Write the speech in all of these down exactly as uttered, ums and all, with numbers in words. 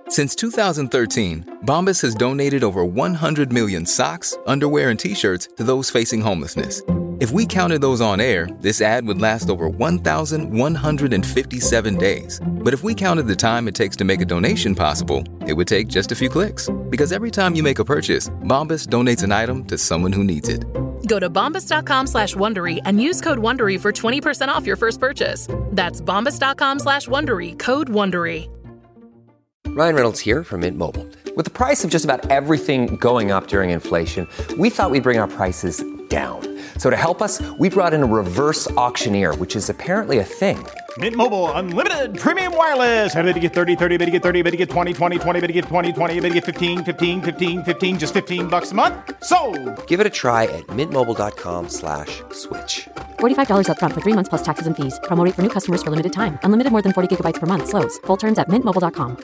Since two thousand thirteen, Bombas has donated over one hundred million socks, underwear, and T-shirts to those facing homelessness. If we counted those on air, this ad would last over one thousand one hundred fifty-seven days. But if we counted the time it takes to make a donation possible, it would take just a few clicks. Because every time you make a purchase, Bombas donates an item to someone who needs it. Go to bombas.com slash Wondery and use code Wondery for twenty percent off your first purchase. That's bombas.com slash Wondery, code Wondery. Ryan Reynolds here from Mint Mobile. With the price of just about everything going up during inflation, we thought we'd bring our prices down. So to help us, we brought in a reverse auctioneer, which is apparently a thing. Mint Mobile Unlimited Premium Wireless. How to get thirty, thirty, how to get thirty, how to get twenty, twenty, twenty, how to get twenty, twenty, how to get fifteen, fifteen, fifteen, fifteen, just fifteen bucks a month? Sold! Give it a try at mintmobile.com slash switch. forty-five dollars up front for three months plus taxes and fees. Promo rate for new customers for limited time. Unlimited more than forty gigabytes per month. Slows full terms at mint mobile dot com.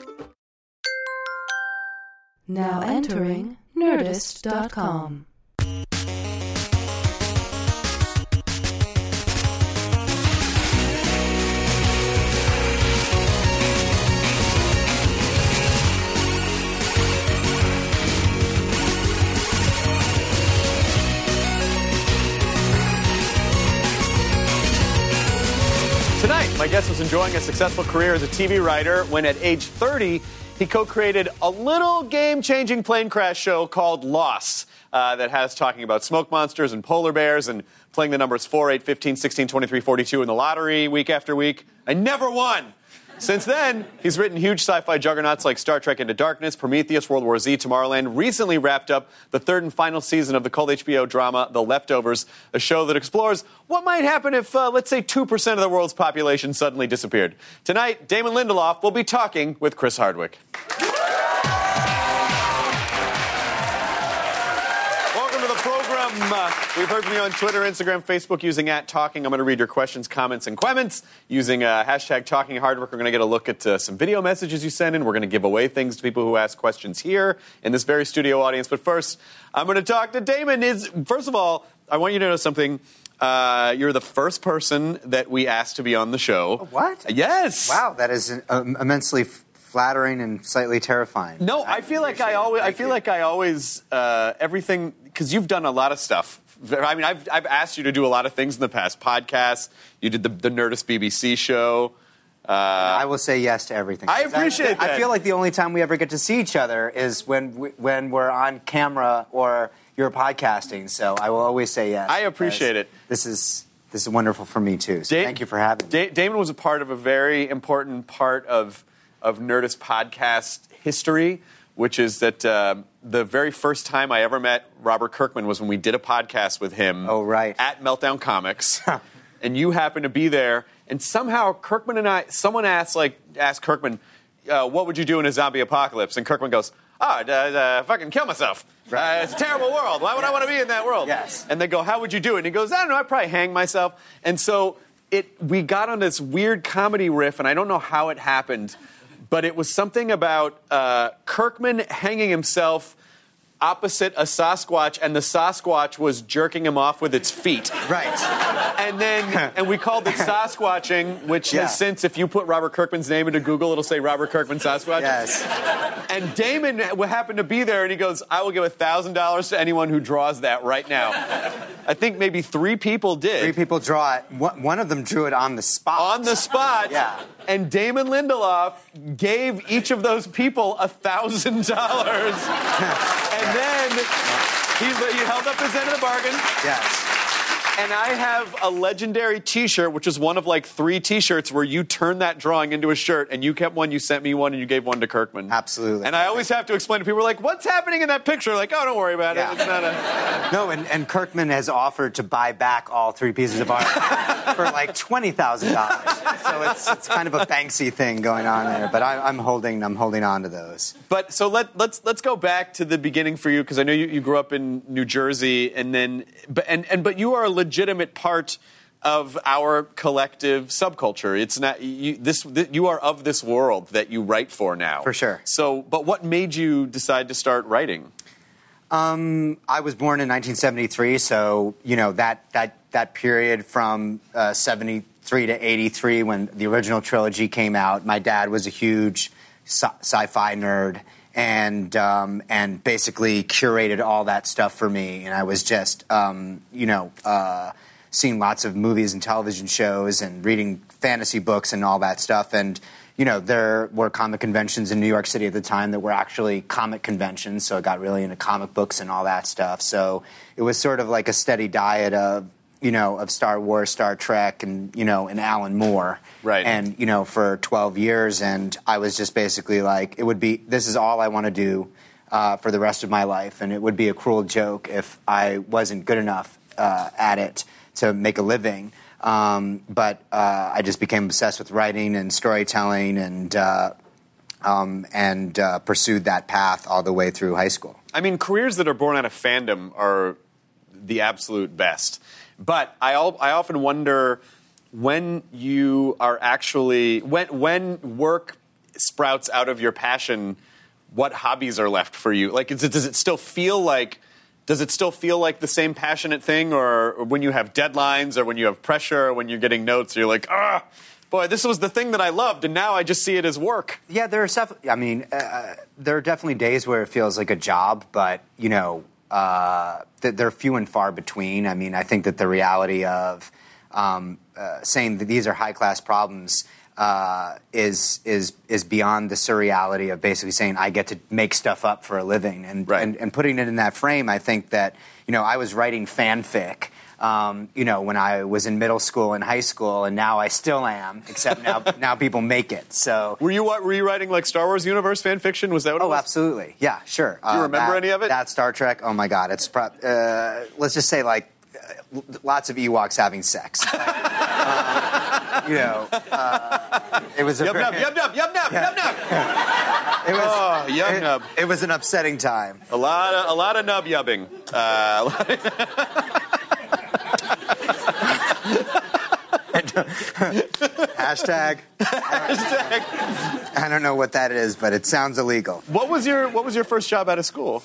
Now entering Nerdist dot com. Tonight, my guest was enjoying a successful career as a T V writer when at age thirty, he co-created a little game-changing plane crash show called Lost uh, that has talking about smoke monsters and polar bears and playing the numbers four, eight, fifteen, sixteen, twenty-three, forty-two in the lottery week after week. I never won. Since then, he's written huge sci-fi juggernauts like Star Trek Into Darkness, Prometheus, World War Z, Tomorrowland, recently wrapped up the third and final season of the cult H B O drama The Leftovers, a show that explores what might happen if, uh, let's say, two percent of the world's population suddenly disappeared. Tonight, Damon Lindelof will be talking with Chris Hardwick. Welcome to the program. Uh, we've heard from you on Twitter, Instagram, Facebook using at Talking. I'm going to read your questions, comments, and comments using uh, hashtag Talking Hardwick. We're going to get a look at uh, some video messages you send in. We're going to give away things to people who ask questions here in this very studio audience. But first, I'm going to talk to Damon. Is First of all, I want you to know something. Uh, you're the first person that we asked to be on the show. What? Yes. Wow, that is um, immensely f- flattering and slightly terrifying. No, I, I feel like I always. I feel you. like I always uh, everything because you've done a lot of stuff. I mean, I've I've asked you to do a lot of things in the past. Podcasts. You did the, the Nerdist B B C show. Uh, I will say yes to everything. I appreciate I, that. I feel like the only time we ever get to see each other is when we, when we're on camera or you're podcasting. So I will always say yes. I appreciate it. This is this is wonderful for me too. So da- thank you for having me. Da- Damon was a part of a very important part of of Nerdist podcast history, which is that uh, the very first time I ever met Robert Kirkman was when we did a podcast with him. Oh, right. At Meltdown Comics. And you happened to be there. And somehow Kirkman and I, someone asked, like, asked Kirkman, uh, what would you do in a zombie apocalypse? And Kirkman goes, oh, I'd uh, uh, fucking kill myself. Uh, it's a terrible world. Why would I want to be in that world? Yes. And they go, how would you do it? And he goes, I don't know, I'd probably hang myself. And so it, we got on this weird comedy riff, and I don't know how it happened, but it was something about uh, Kirkman hanging himself opposite a Sasquatch, and the Sasquatch was jerking him off with its feet. Right. And then, and we called it Sasquatching, which Yeah. has since, if you put Robert Kirkman's name into Google, it'll say Robert Kirkman Sasquatch. Yes. And Damon happened to be there, and he goes, I will give one thousand dollars to anyone who draws that right now. I think maybe three people did. Three people draw it. One of them drew it on the spot. On the spot. Yeah. And Damon Lindelof gave each of those people one thousand dollars. And then he, he held up his end of the bargain. Yes. And I have a legendary T-shirt, which is one of like three T-shirts where you turned that drawing into a shirt, and you kept one, you sent me one, and you gave one to Kirkman. Absolutely. And I always have to explain to people, like, what's happening in that picture? Like, oh, don't worry about Yeah. it. It's not a... No, and, and Kirkman has offered to buy back all three pieces of art for like twenty thousand dollars. So it's it's kind of a Banksy thing going on there. But I, I'm holding I'm holding on to those. But so let, let's let's go back to the beginning for you, because I know you, you grew up in New Jersey, and then but and, and but you are a legitimate part of our collective subculture. It's not you, this, this you are of this world that you write for now. For sure. So, but what made you decide to start writing? Um, I was born in nineteen seventy-three, so you know that that that period from uh, seventy-three to eighty-three, when the original trilogy came out. My dad was a huge sci- sci-fi nerd, and um, and basically curated all that stuff for me. And I was just, um, you know, uh, seeing lots of movies and television shows and reading fantasy books and all that stuff. And, you know, there were comic conventions in New York City at the time that were actually comic conventions, so I got really into comic books and all that stuff. So it was sort of like a steady diet of, you know, of Star Wars, Star Trek, and, you know, and Alan Moore. Right. And, you know, for twelve years, and I was just basically like, it would be, this is all I want to do uh, for the rest of my life, and it would be a cruel joke if I wasn't good enough uh, at it to make a living. Um, but uh, I just became obsessed with writing and storytelling, and uh, um, and uh, pursued that path all the way through high school. I mean, careers that are born out of fandom are the absolute best. But I, al- I often wonder when you are actually, when, when work sprouts out of your passion, what hobbies are left for you? Like, is it, does it still feel like, does it still feel like the same passionate thing? Or, or when you have deadlines, or when you have pressure, or when you're getting notes, you're like, ah, boy, this was the thing that I loved, and now I just see it as work. Yeah, there are stuff, I mean, uh, there are definitely days where it feels like a job, but, you know, Uh, they're few and far between. I mean, I think that the reality of um, uh, saying that these are high-class problems uh, is is is beyond the surreality of basically saying I get to make stuff up for a living, and, right. and and putting it in that frame. I think that, you know, I was writing fanfic, um, you know, when I was in middle school and high school, and now I still am, except now now people make it. So were you were you writing like Star Wars universe fan fiction? Was that what it oh, was? absolutely, yeah, sure. Do you uh, remember that, any of it? That Star Trek. Oh my God, it's pro- uh, let's just say like uh, lots of Ewoks having sex. Like, uh, you know, uh, it was a yub very, nub, yub nub, yub nub, yub nub. It was, oh, yub it, nub. It was an upsetting time. A lot of a lot of nub yubbing. Uh, a lot of Hashtag. Hashtag. I don't know what that is, but it sounds illegal. What was your What was your first job out of school?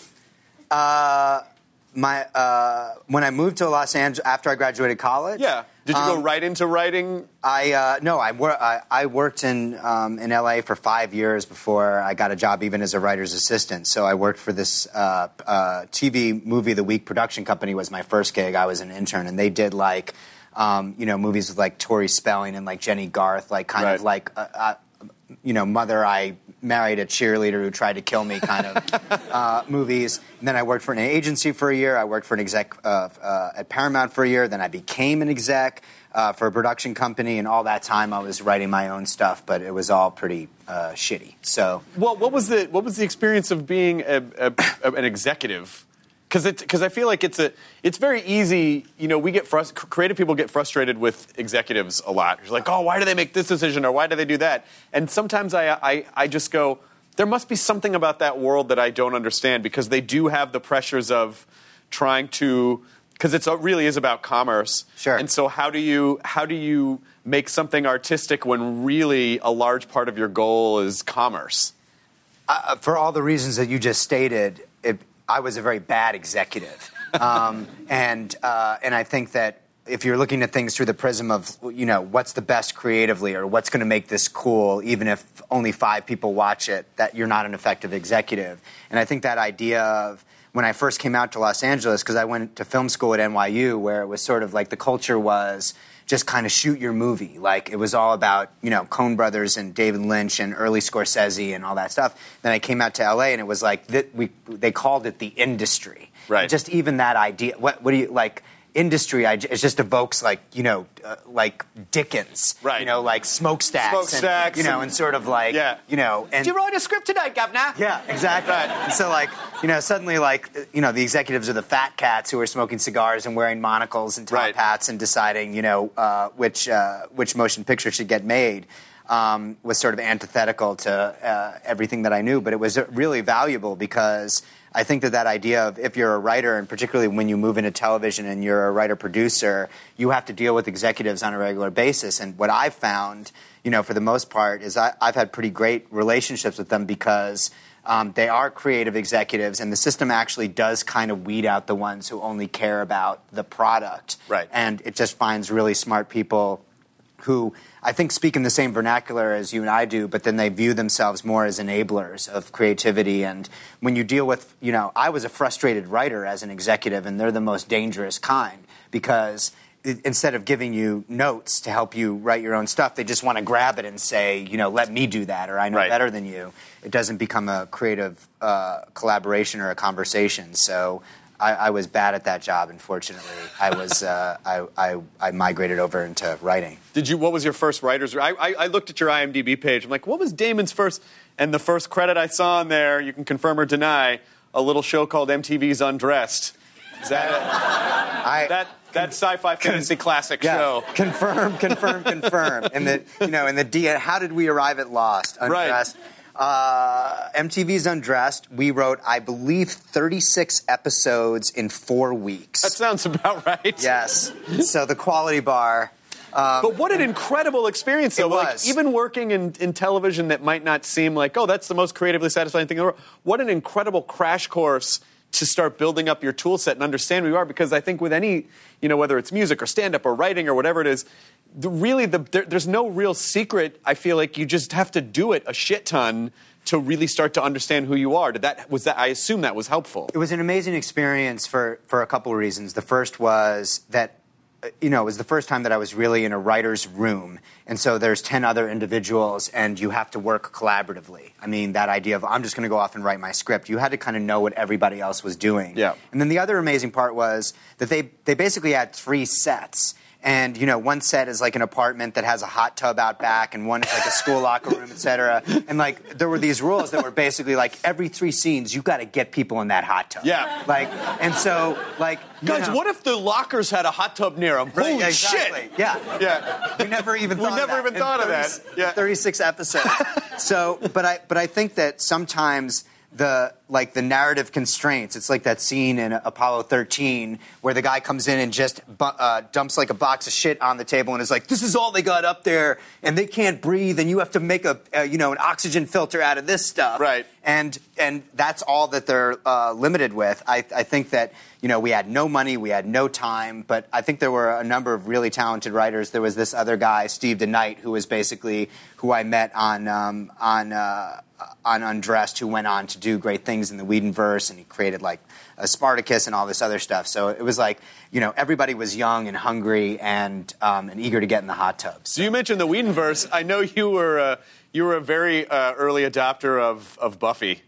Uh, my uh, when I moved to Los Angeles after I graduated college. Yeah. Did you um, go right into writing? I uh, no, I, wor- I, I worked in um, in L A for five years before I got a job even as a writer's assistant. So I worked for this uh, uh, T V movie of the week production company was my first gig. I was an intern, and they did like um, you know movies with like Tori Spelling and like Jenny Garth, like kind right. of like uh, uh, you know Mother I Married a Cheerleader Who Tried to Kill Me kind of uh, movies. And then I worked for an agency for a year. I worked for an exec uh, uh, at Paramount for a year. Then I became an exec uh, for a production company. And all that time I was writing my own stuff, but it was all pretty uh, shitty. So, well, what was the what was the experience of being a, a, a, an executive? Because because I feel like it's a it's very easy. You know, we get frust- creative people get frustrated with executives a lot. It's like, oh, why do they make this decision, or why do they do that? And sometimes I I, I just go, there must be something about that world that I don't understand, because they do have the pressures of trying to, because it really is about commerce. Sure. And so how do you how do you make something artistic when really a large part of your goal is commerce? Uh, for all the reasons that you just stated, it, I was a very bad executive. Um, and uh, and I think that if you're looking at things through the prism of, you know, what's the best creatively, or what's going to make this cool, even if only five people watch it, that you're not an effective executive. And I think that idea of, when I first came out to Los Angeles, because I went to film school at N Y U, where it was sort of like the culture was just kind of shoot your movie. Like, it was all about, you know, Coen Brothers and David Lynch and early Scorsese and all that stuff. Then I came out to L A, and it was like, th- we they called it the industry. Right. Just even that idea. What, what do you, like, industry, I, it just evokes, like, you know, uh, like Dickens. Right. You know, like smokestacks. Smokestacks. And, you know, and sort of like, yeah. you know. And, Did you write a script tonight, Governor? Yeah, exactly. Right. And so, like, you know, suddenly, like, you know, the executives are the fat cats who are smoking cigars and wearing monocles and top Right. hats and deciding, you know, uh, which uh, which motion picture should get made, um, was sort of antithetical to uh, everything that I knew. But it was really valuable, because I think that that idea of, if you're a writer, and particularly when you move into television and you're a writer-producer, you have to deal with executives on a regular basis. And what I've found, you know, for the most part, is I, I've had pretty great relationships with them, because um, they are creative executives, and the system actually does kind of weed out the ones who only care about the product. Right. And it just finds really smart people who I think speak in the same vernacular as you and I do, but then they view themselves more as enablers of creativity. And when you deal with, you know, I was a frustrated writer as an executive, and they're the most dangerous kind because instead of giving you notes to help you write your own stuff, they just want to grab it and say, you know, let me do that, or I know right. better than you. It doesn't become a creative uh, collaboration or a conversation. So I, I was bad at that job, unfortunately. I was uh, I, I, I migrated over into writing. Did you? What was your first writer's? I, I, I looked at your I M D B page. I'm like, what was Damon's first? And the first credit I saw on there, you can confirm or deny, a little show called M T V's Undressed. Is that a, I, that that sci-fi fantasy con- classic yeah, show? Confirm, confirm, confirm. And the you know, and the D. How did we arrive at Lost? Undressed. Right. Uh, M T V's Undressed. We wrote, I believe, thirty-six episodes in four weeks. That sounds about right. Yes. So the quality bar. Um, but what an incredible experience, though. It Like, was. even working in, in television that might not seem like, oh, that's the most creatively satisfying thing in the world. What an incredible crash course to start building up your tool set and understand who you are. Because I think with any, you know, whether it's music or stand-up or writing or whatever it is, the, really, the, there, there's no real secret. I feel like you just have to do it a shit ton to really start to understand who you are. Did that was that? I assume that was helpful. It was an amazing experience for, for a couple of reasons. The first was that, you know, it was the first time that I was really in a writer's room. And so there's ten other individuals, and you have to work collaboratively. I mean, that idea of I'm just going to go off and write my script. You had to kind of know what everybody else was doing. Yeah. And then the other amazing part was that they, they basically had three sets. And, you know, one set is like an apartment that has a hot tub out back, and one is like a school locker room, et cetera. And, like, there were these rules that were basically like every three scenes, you got to get people in that hot tub. Yeah. Like, and so, like, you Guys, know, what if the lockers had a hot tub near them? Right, Holy exactly. shit! Yeah. Yeah. We never even We thought never of that. even thought of that. Yeah. thirty-six episodes. So, but I, but I think that sometimes the like the narrative constraints. It's like that scene in Apollo thirteen where the guy comes in and just bu- uh, dumps like a box of shit on the table and is like, "This is all they got up there, and they can't breathe, and you have to make a, a you know an oxygen filter out of this stuff." Right. And and that's all that they're uh, limited with. I, I think that you know we had no money, we had no time, but I think there were a number of really talented writers. There was this other guy, Steve DeKnight, who was basically who I met on um, on uh, on Undressed, who went on to do great things in the Whedonverse, and he created like a Spartacus and all this other stuff. So it was like you know everybody was young and hungry and um, and eager to get in the hot tubs. So you mentioned the Whedonverse. I know you were uh, you were a very uh, early adopter of of Buffy.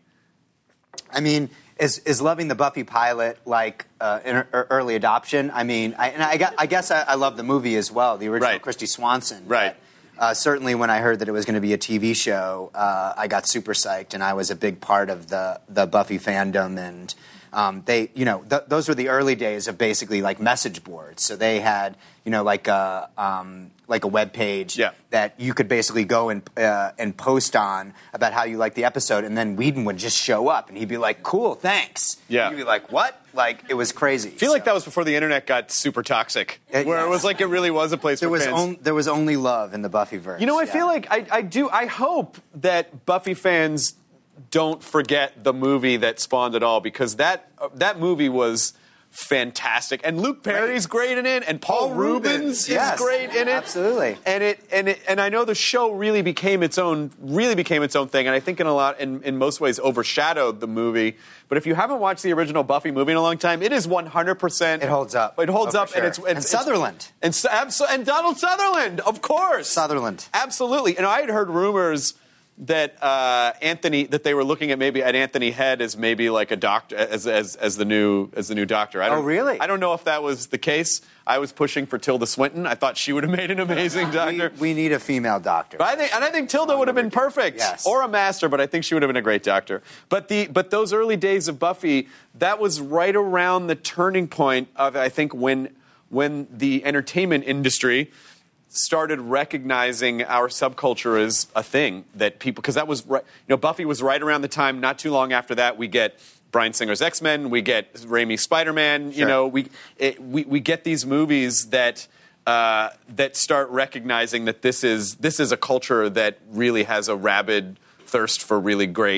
I mean, is is loving the Buffy pilot like uh, an early adoption? I mean, I, and I, I guess I, I love the movie as well, the original Right. Christy Swanson. Right. But, uh, certainly, when I heard that it was going to be a T V show, uh, I got super psyched, and I was a big part of the the Buffy fandom. And um, they, you know, th- those were the early days of basically like message boards. So they had, you know, like a um, like a web page Yeah. that you could basically go and uh, and post on about how you liked the episode, and then Whedon would just show up, and he'd be like, "Cool, thanks." Yeah. You'd be like, "What?" Like it was crazy. I feel like that was before the internet got super toxic, Uh, where it yes. was like it really was a place there for was fans. on, there was only love in the Buffyverse. You know, I yeah. feel like I, I do. I hope that Buffy fans don't forget the movie that spawned it all, because that uh, that movie was fantastic, and Luke Perry's great in it, and Paul, Paul Rubens, Rubens, is yes, great in it. absolutely. And it and it and I know the show really became its own, really became its own thing, and I think in a lot, in, in most ways, overshadowed the movie. But if you haven't watched the original Buffy movie in a long time, it is one hundred percent. It holds up. It holds Oh, for up, sure. and it's, it's And Sutherland. It's, and, so- and Donald Sutherland, of course. Sutherland. Absolutely. And I had heard rumors that uh, Anthony, that they were looking at maybe at Anthony Head as maybe like a doctor, as as as the new as the new doctor. I don't, Oh, really? I don't know if that was the case. I was pushing for Tilda Swinton. I thought she would have made an amazing doctor. We, we need a female doctor. But I think, and I think Tilda would have been perfect, Yes. or a master. But I think she would have been a great doctor. But the but those early days of Buffy, that was right around the turning point of, I think, when when the entertainment industry started recognizing our subculture as a thing that people, because that was right, you know, Buffy was right around the time. Not too long after that, we get Bryan Singer's X-Men, we get Raimi's Spider-Man. You Sure. know, we it, we we get these movies that. Uh, that start recognizing that this is this is a culture that really has a rabid thirst for really great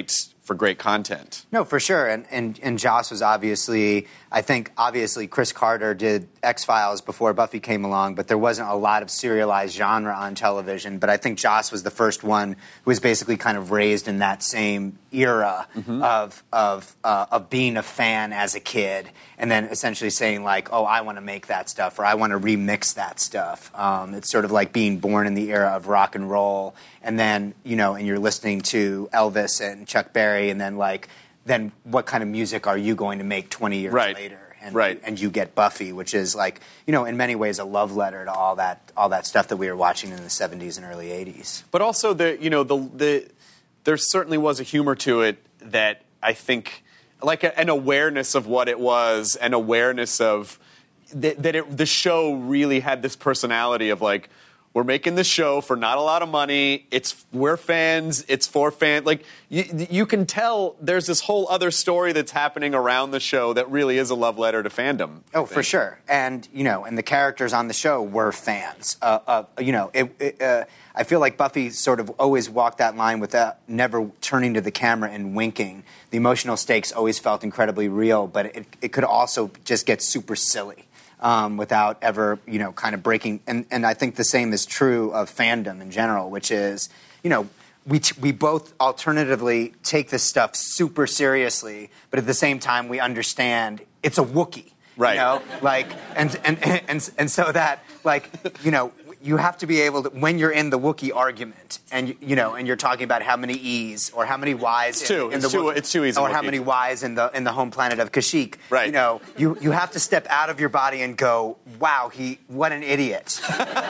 for great content. No, for sure. And, and and Joss was obviously, I think, obviously Chris Carter did X-Files before Buffy came along, but there wasn't a lot of serialized genre on television. But I think Joss was the first one who was basically kind of raised in that same era mm-hmm. of of uh, of being a fan as a kid, and then essentially saying like, oh, I want to make that stuff, or I want to remix that stuff. Um, it's sort of like being born in the era of rock and roll, and then, you know, and you're listening to Elvis and Chuck Berry, and then like, then what kind of music are you going to make twenty years right. later? And, right. and you get Buffy, which is like, you know, in many ways a love letter to all that all that stuff that we were watching in the seventies and early eighties. But also, the you know, the the there certainly was a humor to it that I think, like a, an awareness of what it was, an awareness of that, that it, the show really had this personality of like, we're making this show for not a lot of money. It's we're fans. It's for fans. Like you, you can tell, there's this whole other story that's happening around the show that really is a love letter to fandom. Oh, for sure. And you know, and the characters on the show were fans. Uh, uh, you know, it, it, uh, I feel like Buffy sort of always walked that line without never turning to the camera and winking. The emotional stakes always felt incredibly real, but it, it could also just get super silly. Um, without ever, you know, kind of breaking. And, and I think the same is true of fandom in general, which is, you know, we t- we both alternatively take this stuff super seriously, but at the same time we understand it's a Wookiee. Right. You know, like, and, and, and, and, and so that, like, you know, you have to be able to, when you're in the Wookiee argument, and you know, and you're talking about how many E's or how many Y's it's in, two. in it's the two, Wookiee, it's two E's, or how many Y's in the in the home planet of Kashyyyk. Right. You know, you you have to step out of your body and go, wow, he what an idiot,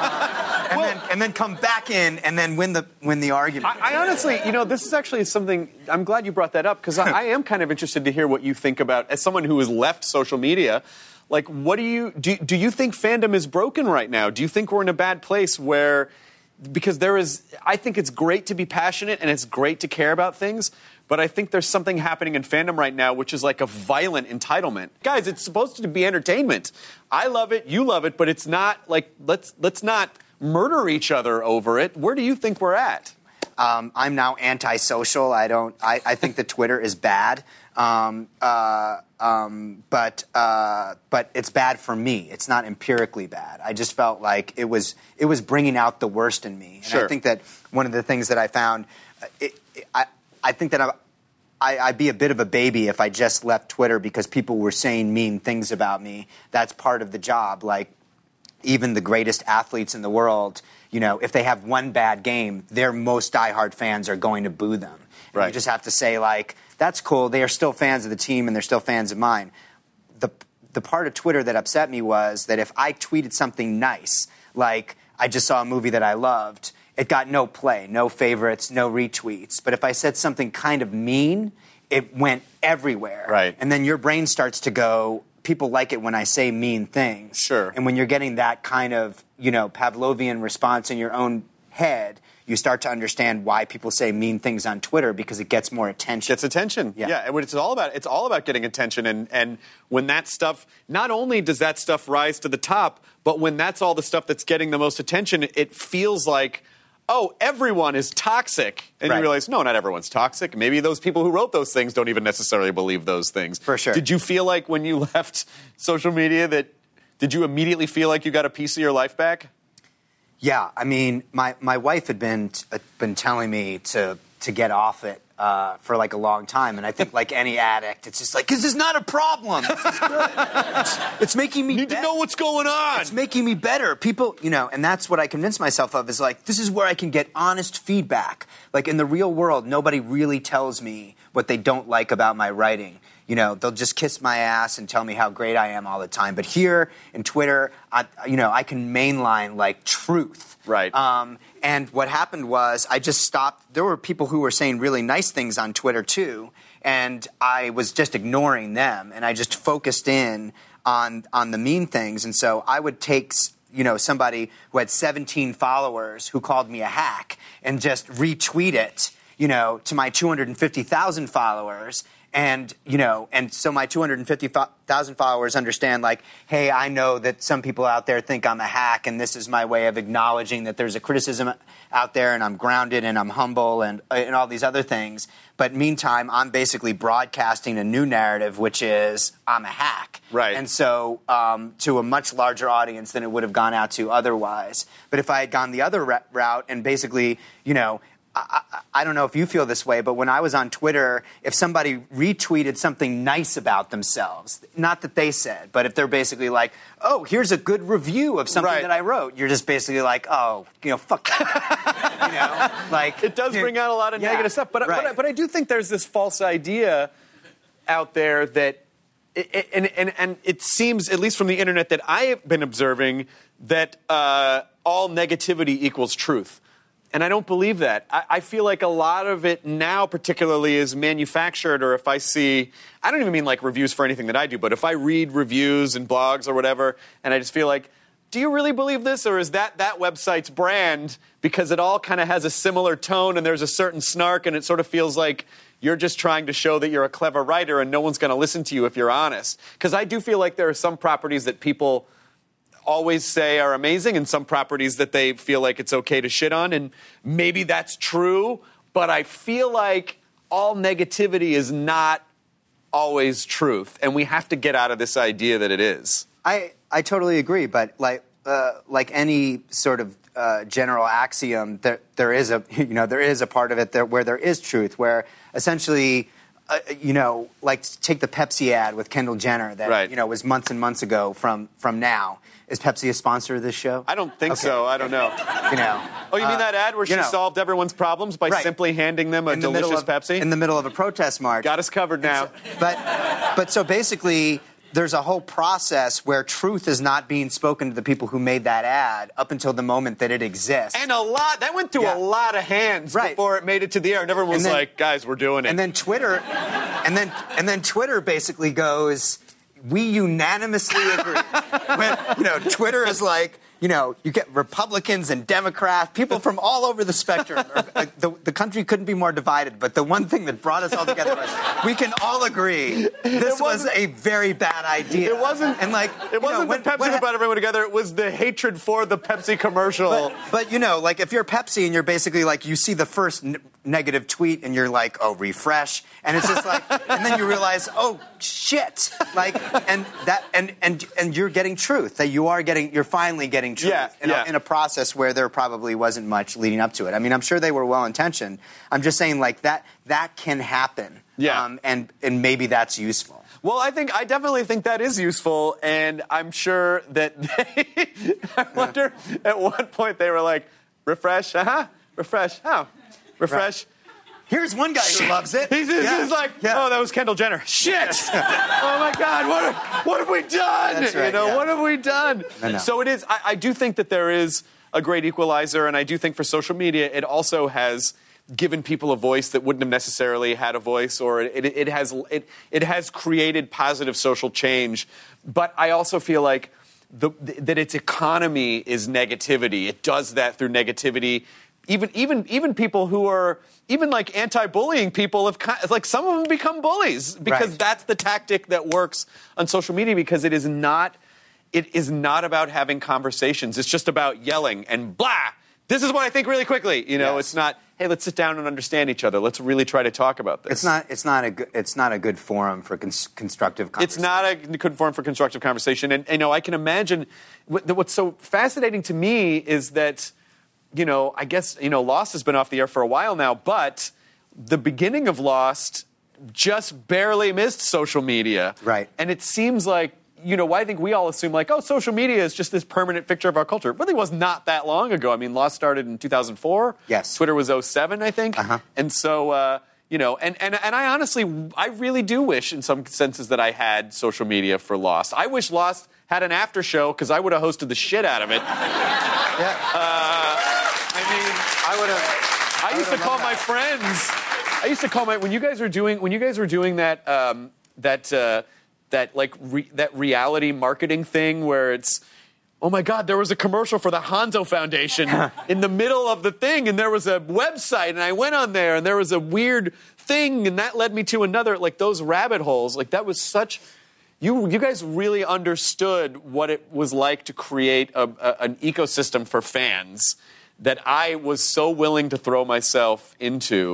uh, and well, then and then come back in and then win the win the argument. I, I honestly, you know, this is actually something. I'm glad you brought that up because I, I am kind of interested to hear what you think about, as someone who has left social media. Like, what do you do? Do you think fandom is broken right now? Do you think we're in a bad place where, because there is, I think it's great to be passionate and it's great to care about things, but I think there's something happening in fandom right now which is like a violent entitlement. Guys, it's supposed to be entertainment. I love it, you love it, but it's not like, let's let's not murder each other over it. Where do you think we're at? Um, I'm now antisocial. I don't. I, I think that Twitter is bad. Um, uh, um, but uh, but it's bad for me. It's not empirically bad. I just felt like it was it was bringing out the worst in me. And sure. I think that one of the things that I found, it, it, I I think that I, I, I'd be a bit of a baby if I just left Twitter because people were saying mean things about me. That's part of the job. Like even the greatest athletes in the world, you know, if they have one bad game, their most diehard fans are going to boo them. Right. You just have to say like, that's cool. They are still fans of the team, and they're still fans of mine. The the part of Twitter that upset me was that if I tweeted something nice, like I just saw a movie that I loved, it got no play, no favorites, no retweets. But if I said something kind of mean, it went everywhere. Right. And then your brain starts to go, people like it when I say mean things. Sure. And when you're getting that kind of, you know, Pavlovian response in your own head, you start to understand why people say mean things on Twitter because it gets more attention. Gets attention. Yeah. yeah. It's all about it's all about getting attention, and and when that stuff, not only does that stuff rise to the top, but when that's all the stuff that's getting the most attention, it feels like, oh, everyone is toxic. And right. you realize, no, not everyone's toxic. Maybe those people who wrote those things don't even necessarily believe those things. For sure. Did you feel like when you left social media that, did you immediately feel like you got a piece of your life back? Yeah, I mean, my, my wife had been t- uh, been telling me to to get off it uh, for like a long time, and I think like any addict, it's just like, this is not a problem. This is good. It's, it's making me Need be- to know what's going on. It's making me better. People, you know, and that's what I convinced myself of is like, this is where I can get honest feedback. Like in the real world, nobody really tells me what they don't like about my writing. You know, they'll just kiss my ass and tell me how great I am all the time. But here in Twitter, I, you know, I can mainline like truth. Right. Um, and what happened was I just stopped. There were people who were saying really nice things on Twitter too, and I was just ignoring them, and I just focused in on on the mean things. And so I would take, you know, somebody who had seventeen followers who called me a hack and just retweet it, you know, to my two hundred fifty thousand followers. And, you know, and so my two hundred fifty thousand followers understand, like, hey, I know that some people out there think I'm a hack, and this is my way of acknowledging that there's a criticism out there, and I'm grounded, and I'm humble, and and all these other things. but meantime, I'm basically broadcasting a new narrative, which is I'm a hack. Right. And so um, to a much larger audience than it would have gone out to otherwise. But if I had gone the other ra- route and basically, you know, I, I, I don't know if you feel this way, but when I was on Twitter, if somebody retweeted something nice about themselves, not that they said, but if they're basically like, oh, here's a good review of something Right. that I wrote, you're just basically like, oh, you know, fuck that. You know, like It does bring out a lot of yeah, negative stuff, but, right. but, I- but I do think there's this false idea out there that, it, and, and, and it seems, at least from the internet that I have been observing, that uh, all negativity equals truth. And I don't believe that. I, I feel like a lot of it now particularly is manufactured, or if I see, I don't even mean like reviews for anything that I do, but if I read reviews and blogs or whatever, and I just feel like, do you really believe this, or is that that website's brand because it all kind of has a similar tone and there's a certain snark and it sort of feels like you're just trying to show that you're a clever writer and no one's going to listen to you if you're honest? Because I do feel like there are some properties that people always say are amazing and some properties that they feel like it's okay to shit on, and maybe that's true, but I feel like all negativity is not always truth, and we have to get out of this idea that it is. I, I totally agree, but like uh, like any sort of uh, general axiom, there there is a you know there is a part of it there where there is truth, where essentially, uh, you know, like take the Pepsi ad with Kendall Jenner that Right. you know was months and months ago from from now. Is Pepsi a sponsor of this show? I don't think Okay. so. I don't know. You know. Oh, you mean uh, that ad where she you know, solved everyone's problems by right. simply handing them a in the middle delicious of, Pepsi? in the middle of a protest march? Got us covered now. But but so basically, there's a whole process where truth is not being spoken to the people who made that ad up until the moment that it exists. And a lot, that went through Yeah. a lot of hands Right. before it made it to the air. And everyone was And then- like, guys, we're doing it. And then Twitter, and then and then Twitter basically goes, we unanimously agree. When, you know, Twitter is like, you know, you get Republicans and Democrats, people from all over the spectrum. Uh, the, the country couldn't be more divided, but the one thing that brought us all together was we can all agree this was a very bad idea. It wasn't, and like it wasn't you know, when, the Pepsi when, that brought everyone together. It was the hatred for the Pepsi commercial. But, but, you know, like, if you're Pepsi and you're basically like, you see the first n- negative tweet and you're like, oh, refresh. And it's just like, and then you realize, oh, shit. Like, and that, and, and, and you're getting truth, that you are getting, you're finally getting truth Yeah, in, yeah. A, in a process where there probably wasn't much leading up to it. I mean, I'm sure they were well-intentioned. I'm just saying, like, that, that can happen. Yeah. Um, and, and maybe that's useful. Well, I think I definitely think that is useful, and I'm sure that they. I wonder at what point they were like, refresh, uh huh, refresh, oh, refresh. Right. Here's one guy who loves it. He's, he's, Yeah. he's like, Yeah. oh, that was Kendall Jenner. Shit! Oh my God, what have, what have we done? That's right, you know, yeah. what have we done? I know. So it is. I, I do think that there is a great equalizer, and I do think for social media, it also has given people a voice that wouldn't have necessarily had a voice, or it, it, it has it, it has created positive social change. But I also feel like the, that its economy is negativity. It does that through negativity. Even even even people who are even like anti-bullying people have kind, like some of them become bullies because Right. that's the tactic that works on social media, because it is not it is not about having conversations. It's just about yelling and blah. This is what I think really quickly. You know, Yes. it's not, hey, let's sit down and understand each other. Let's really try to talk about this. It's not. It's not a. Good, it's not a good forum for cons- constructive conversation. It's not a good forum for constructive conversation. And, you know, I can imagine what, what's so fascinating to me is that, you know, I guess, you know, Lost has been off the air for a while now, but the beginning of Lost just barely missed social media. Right. And it seems like, you know, I think we all assume like, oh, social media is just this permanent fixture of our culture. It really was not that long ago. I mean, Lost started in two thousand four. Yes. Twitter was oh seven, I think. Uh-huh. And so, uh, you know, and, and, and I honestly, I really do wish in some senses that I had social media for Lost. I wish Lost had an after show, because I would have hosted the shit out of it. Yeah. Uh, I mean, I would have. I used to call my friends. I used to call my when you guys were doing when you guys were doing that um, that uh, that like re, that reality marketing thing where it's, oh my God, there was a commercial for the Hanzo Foundation in the middle of the thing, and there was a website, and I went on there, and there was a weird thing, and that led me to another. Like those rabbit holes, like that was such. You you guys really understood what it was like to create a, a, an ecosystem for fans that I was so willing to throw myself into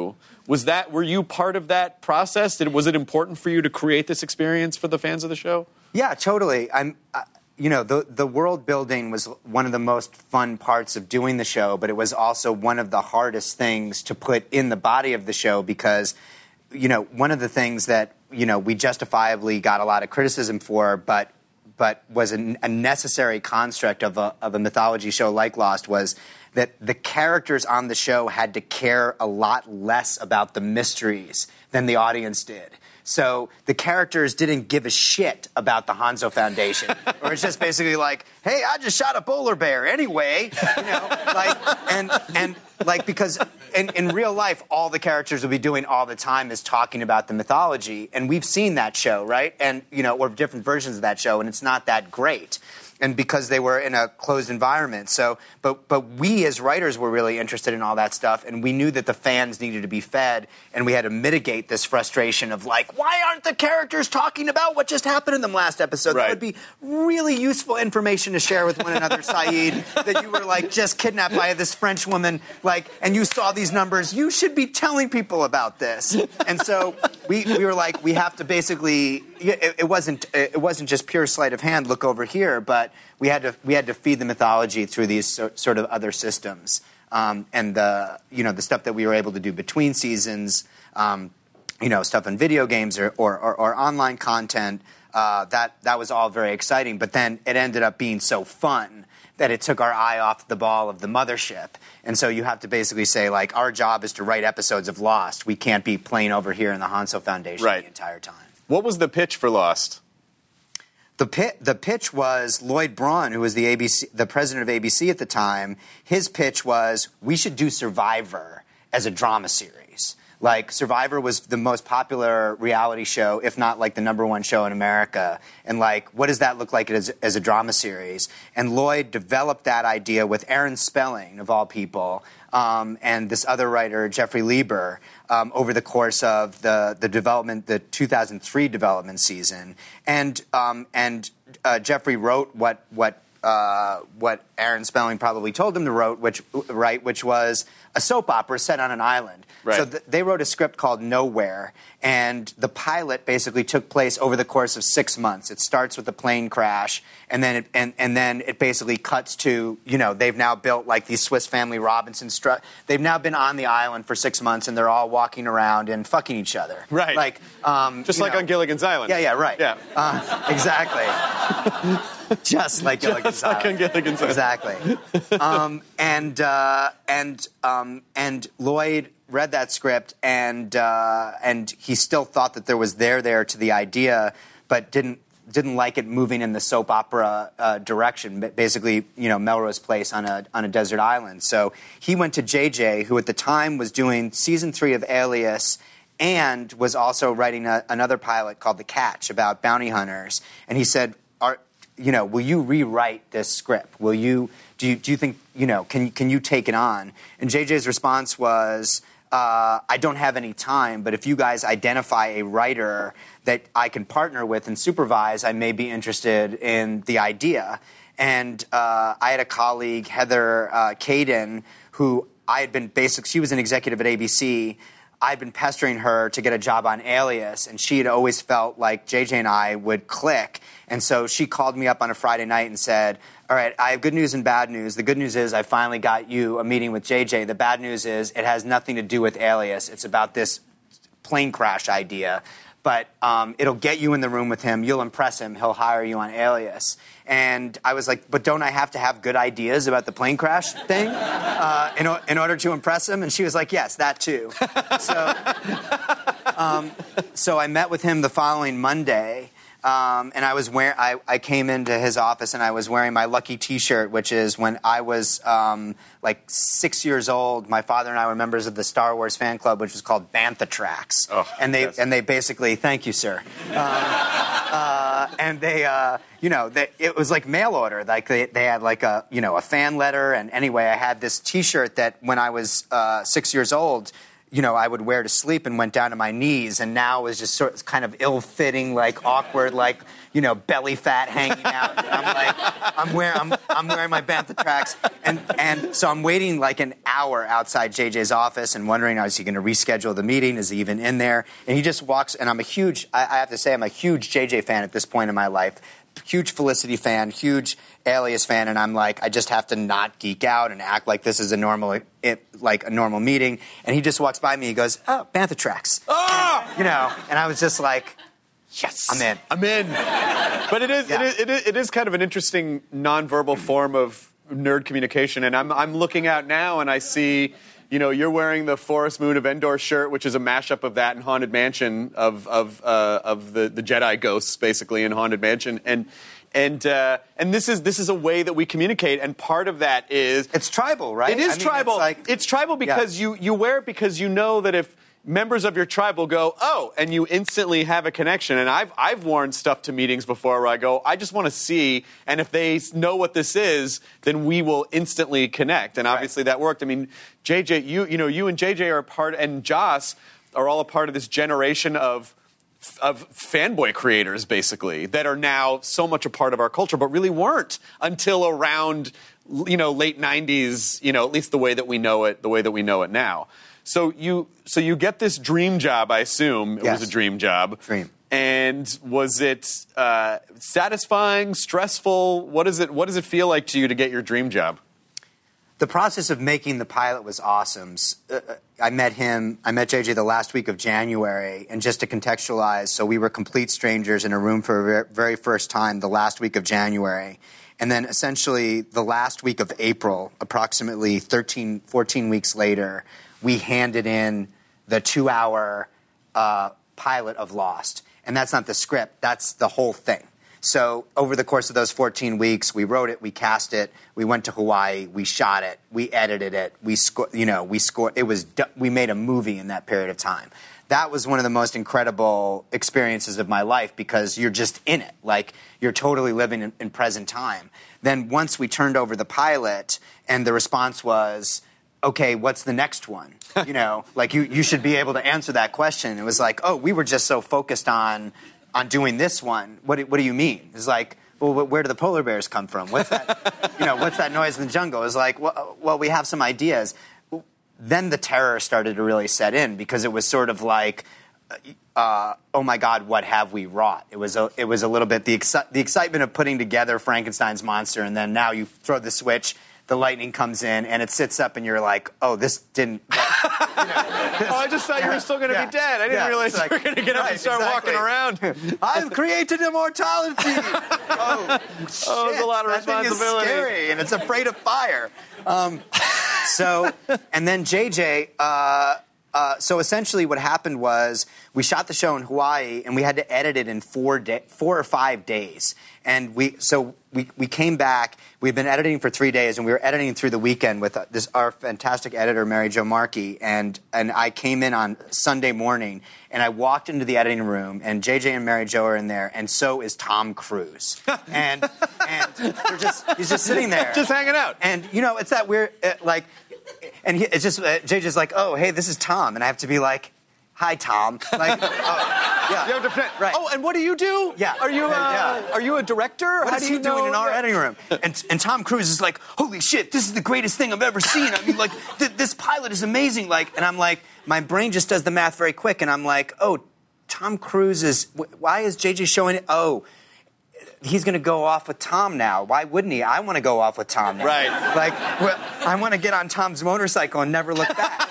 Was that, were you part of that process? Did, was it important for you to create this experience for the fans of the show? Yeah, totally. I'm, uh, you know, the the world building was one of the most fun parts of doing the show, but it was also one of the hardest things to put in the body of the show because, you know, one of the things that, you know, we justifiably got a lot of criticism for, but but was a, a necessary construct of a of a mythology show like Lost was that the characters on the show had to care a lot less about the mysteries than the audience did. So the characters didn't give a shit about the Hanzo Foundation. Or it's just basically like, hey, I just shot a polar bear anyway. You know, like, and, and like, because in, in real life, all the characters will be doing all the time is talking about the mythology. And we've seen that show, right? And, you know, or different versions of that show, and it's not that great. And because they were in a closed environment. So, but but we as writers were really interested in all that stuff, and we knew that the fans needed to be fed, and we had to mitigate this frustration of like, why aren't the characters talking about what just happened in them last episode? Right. That would be really useful information to share with one another, Saeed, that you were like just kidnapped by this French woman, like, and you saw these numbers. You should be telling people about this. And so we we were like, we have to basically. It, it wasn't it wasn't just pure sleight of hand. Look over here, but we had to we had to feed the mythology through these so, sort of other systems, um, and the you know the stuff that we were able to do between seasons, um, you know stuff in video games or or, or, or online content. Uh, that that was all very exciting, but then it ended up being so fun that it took our eye off the ball of the mothership. And so you have to basically say, like, our job is to write episodes of Lost. We can't be playing over here in the Hanzo Foundation right. the entire time. What was the pitch for Lost? The, pit, the pitch was Lloyd Braun, who was the A B C, the president of A B C at the time. His pitch was, we should do Survivor as a drama series. Like, Survivor was the most popular reality show, if not, like, the number one show in America. And, like, what does that look like as, as a drama series? And Lloyd developed that idea with Aaron Spelling, of all people, um, and this other writer, Jeffrey Lieber, um, over the course of the, the development, the two thousand three development season. And, um, and uh, Jeffrey wrote what, what, uh, what Aaron Spelling probably told him to write, which, write, which was a soap opera set on an island. Right. So th- they wrote a script called Nowhere, and the pilot basically took place over the course of six months. It starts with a plane crash, and then it, and, and then it basically cuts to, you know, they've now built like these Swiss Family Robinson stru- They've now been on the island for six months, and they're all walking around and fucking each other. Right. Like, um, Just you like know, on Gilligan's Island. Yeah, yeah, right. Yeah. Uh, exactly. Just like Gilligan's Just like Island. on Gilligan's Island. Exactly. um, and uh, and um, and Lloyd read that script, and uh, and he still thought that there was there there to the idea, but didn't didn't like it moving in the soap opera uh, direction. Basically, you know, Melrose Place on a on a desert island. So he went to J J, who at the time was doing season three of Alias, and was also writing a, another pilot called The Catch about bounty hunters. And he said, Are, you know, will you rewrite this script? Will you, do you, do you think, you know, can, can you take it on? And J J's response was, uh, I don't have any time, but if you guys identify a writer that I can partner with and supervise, I may be interested in the idea. And uh, I had a colleague, Heather uh, Caden, who I had been basic, she was an executive at A B C. I'd been pestering her to get a job on Alias, and she had always felt like J J and I would click. And so she called me up on a Friday night and said, all right, I have good news and bad news. The good news is I finally got you a meeting with J J. The bad news is it has nothing to do with Alias. It's about this plane crash idea. But um, it'll get you in the room with him. You'll impress him. He'll hire you on Alias. And I was like, but don't I have to have good ideas about the plane crash thing uh, in, o- in order to impress him? And she was like, yes, that too. So, um, so I met with him the following Monday. Um, and I was wearing, I, I came into his office and I was wearing my Lucky T-shirt, which is when I was um, like six years old. My father and I were members of the Star Wars fan club, which was called Bantha Tracks. Oh, and they yes. and they basically, thank you, sir. Um, uh, and they, uh, you know, they, it was like mail order. Like they, they had like a, you know, a fan letter. And anyway, I had this T-shirt that when I was uh, six years old, you know, I would wear to sleep and went down to my knees, and now was just sort of kind of ill-fitting, like awkward, like, you know, belly fat hanging out. And I'm like, I'm wearing, I'm, I'm wearing my Bantha tracks, and and so I'm waiting like an hour outside J J's office and wondering, is he going to reschedule the meeting? Is he even in there? And he just walks, and I'm a huge, I, I have to say, I'm a huge J J fan at this point in my life. Huge Felicity fan, huge Alias fan, and I'm like, I just have to not geek out and act like this is a normal, it, like a normal meeting. And he just walks by me. He goes, "Oh, Bantha tracks." Oh! You know, and I was just like, yes, I'm in. I'm in. But it is, Yeah. it is, it is, it is kind of an interesting nonverbal form of nerd communication. And I'm, I'm looking out now, and I see, you know, you're wearing the Forest Moon of Endor shirt, which is a mashup of that and Haunted Mansion of of uh, of the, the Jedi ghosts, basically, in Haunted Mansion, and and uh, and this is this is a way that we communicate, and part of that is It's tribal, right? It is I mean, tribal. It's, like, it's tribal because Yeah. you you wear it because you know that if members of your tribe will go, oh, and you instantly have a connection. And I've I've worn stuff to meetings before where I go, I just want to see, and if they know what this is, then we will instantly connect. And obviously that worked. I mean, J J, you you know, you and J J are a part, and Joss are all a part of this generation of of fanboy creators, basically, that are now so much a part of our culture, but really weren't until around, you know, late nineties, you know, at least the way that we know it, the way that we know it now. So you, so you get this dream job. I assume it Yes. was a dream job. Dream. And was it uh, satisfying, stressful? What does it What does it feel like to you to get your dream job? The process of making the pilot was awesome. Uh, I met him, I met J J the last week of January, and just to contextualize, so we were complete strangers in a room for the very first time the last week of January. And then essentially the last week of April, approximately thirteen, fourteen weeks later, we handed in the two-hour uh, pilot of Lost. And that's not the script, that's the whole thing. So over the course of those fourteen weeks, we wrote it, we cast it, we went to Hawaii, we shot it, we edited it, we sco- you know, we scored. It was we made a movie in that period of time. That was one of the most incredible experiences of my life because you're just in it, like you're totally living in, in present time. Then once we turned over the pilot, and the response was, okay, what's the next one? You know, like you you should be able to answer that question. It was like, oh, we were just so focused on. on doing this one. What do, what do you mean? It's like, well, where do the polar bears come from? What's that, you know, what's that noise in the jungle? It's like, well, well, we have some ideas. Then the terror started to really set in because it was sort of like, uh, oh my God, what have we wrought? It was a, it was a little bit the, exci- the excitement of putting together Frankenstein's monster, and then now you throw the switch, the lightning comes in, and it sits up, and you're like, oh, this didn't... You know, this, Oh, I just thought you were still going to yeah, be dead. I didn't yeah, realize it's like, you were going to get up right, and start exactly. walking around. I've created immortality. Oh, shit. Oh, it's a lot of that thing is responsibility. scary, and it's afraid of fire. Um, so, and then J J. Uh, uh, so essentially, what happened was we shot the show in Hawaii, and we had to edit it in four day, four or five days. And we so we we came back. We'd been editing for three days, and we were editing through the weekend with uh, this our fantastic editor, Mary Jo Markey. And and I came in on Sunday morning, and I walked into the editing room, and J J and Mary Jo are in there, and so is Tom Cruise. and and they're just he's just sitting there, Just hanging out. And you know, it's that weird uh, like, and he, it's just uh, J J's like, oh hey, this is Tom, and I have to be like, hi Tom, like, oh, yeah, You have to fit. right. Oh, and what do you do? Yeah. Are you uh, Yeah. Are you a director? What How is do he you know? doing in our editing room? And, and Tom Cruise is like, holy shit, this is the greatest thing I've ever seen. I mean, like, th- this pilot is amazing. Like, and I'm like, my brain just does the math very quick, and I'm like, oh, Tom Cruise is, why is J J showing it? Oh, he's going to go off with Tom now. Why wouldn't he? I want to go off with Tom now. Right. Like, well, I want to get on Tom's motorcycle and never look back.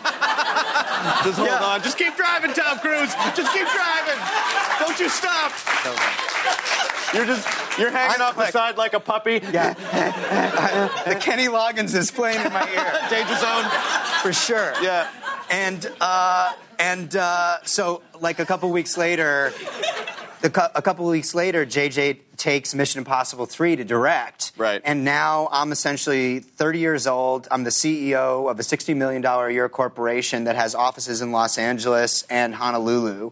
Just hold Yeah. on. Just keep driving, Tom Cruise. Just keep driving. Don't you stop. You're just you're hanging I'm off the quick. side like a puppy. Yeah. The Kenny Loggins is playing in my ear. Danger zone. For sure. Yeah. And uh, and uh, so, like a couple weeks later, the cu- a couple weeks later, J J takes Mission Impossible three to direct. Right. And now I'm essentially thirty years old. I'm the C E O of a sixty million dollars a year corporation that has offices in Los Angeles and Honolulu.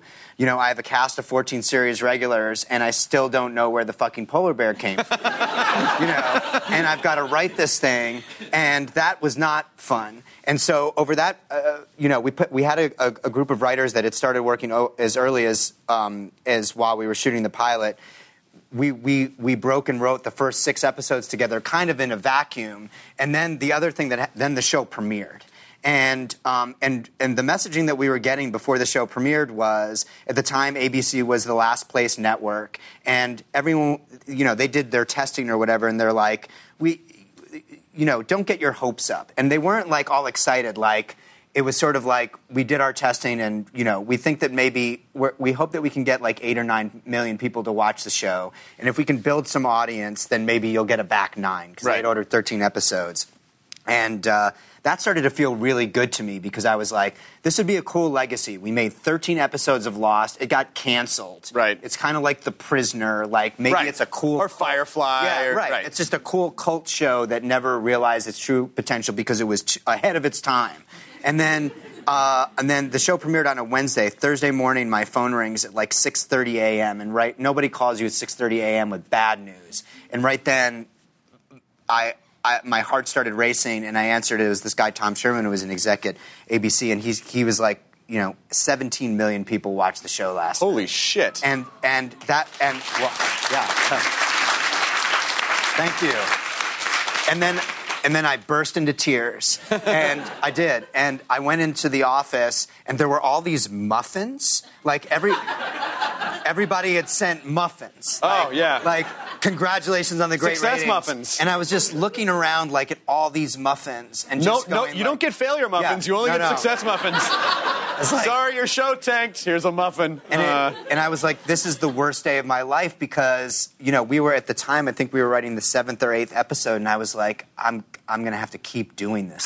you know, I have a cast of fourteen series regulars, and I still don't know where the fucking polar bear came from. You know, and I've got to write this thing, and that was not fun. And so over that, uh, you know, we put we had a, a, a group of writers that had started working o- as early as um, as while we were shooting the pilot. We, we we broke and wrote the first six episodes together, kind of in a vacuum, and then the other thing that ha- then the show premiered. And um, and and the messaging that we were getting before the show premiered was, at the time, A B C was the last place network, and everyone, you know, they did their testing or whatever, and they're like, we, you know, don't get your hopes up. And they weren't like all excited, like it was sort of like we did our testing, and you know, we think that maybe we're, we hope that we can get like eight or nine million people to watch the show, and if we can build some audience, then maybe you'll get a back nine because right. I had ordered thirteen episodes, and. Uh, That started to feel really good to me because I was like, this would be a cool legacy. We made thirteen episodes of Lost. It got canceled. Right. It's kind of like The Prisoner. Like, maybe right. it's a cool... Or Firefly. Yeah, or, right. right. It's just a cool cult show that never realized its true potential because it was ch- ahead of its time. And then... Uh, and then the show premiered on a Wednesday. Thursday morning, my phone rings at like six thirty a.m. And right, nobody calls you at six thirty a.m. with bad news. And right then, I... I, my heart started racing, and I answered. It was this guy, Tom Sherman, who was an exec at A B C, and he's, he was like, you know, seventeen million people watched the show last night. Holy shit. And, and that, and, well, yeah. Thank you. And then, and then I burst into tears, and I did. And I went into the office, and there were all these muffins. Like, every, everybody had sent muffins. Oh, like, yeah. Like, congratulations on the great Success ratings. muffins. And I was just looking around like at all these muffins and just No, no, going you like, don't get failure muffins. Yeah, you only no, get no. success muffins. like- Sorry, your show tanked. Here's a muffin. And, Uh, it, and I was like, this is the worst day of my life because, you know, we were at the time, I think we were writing the seventh or eighth episode, and I was like, I'm I'm going to have to keep doing this.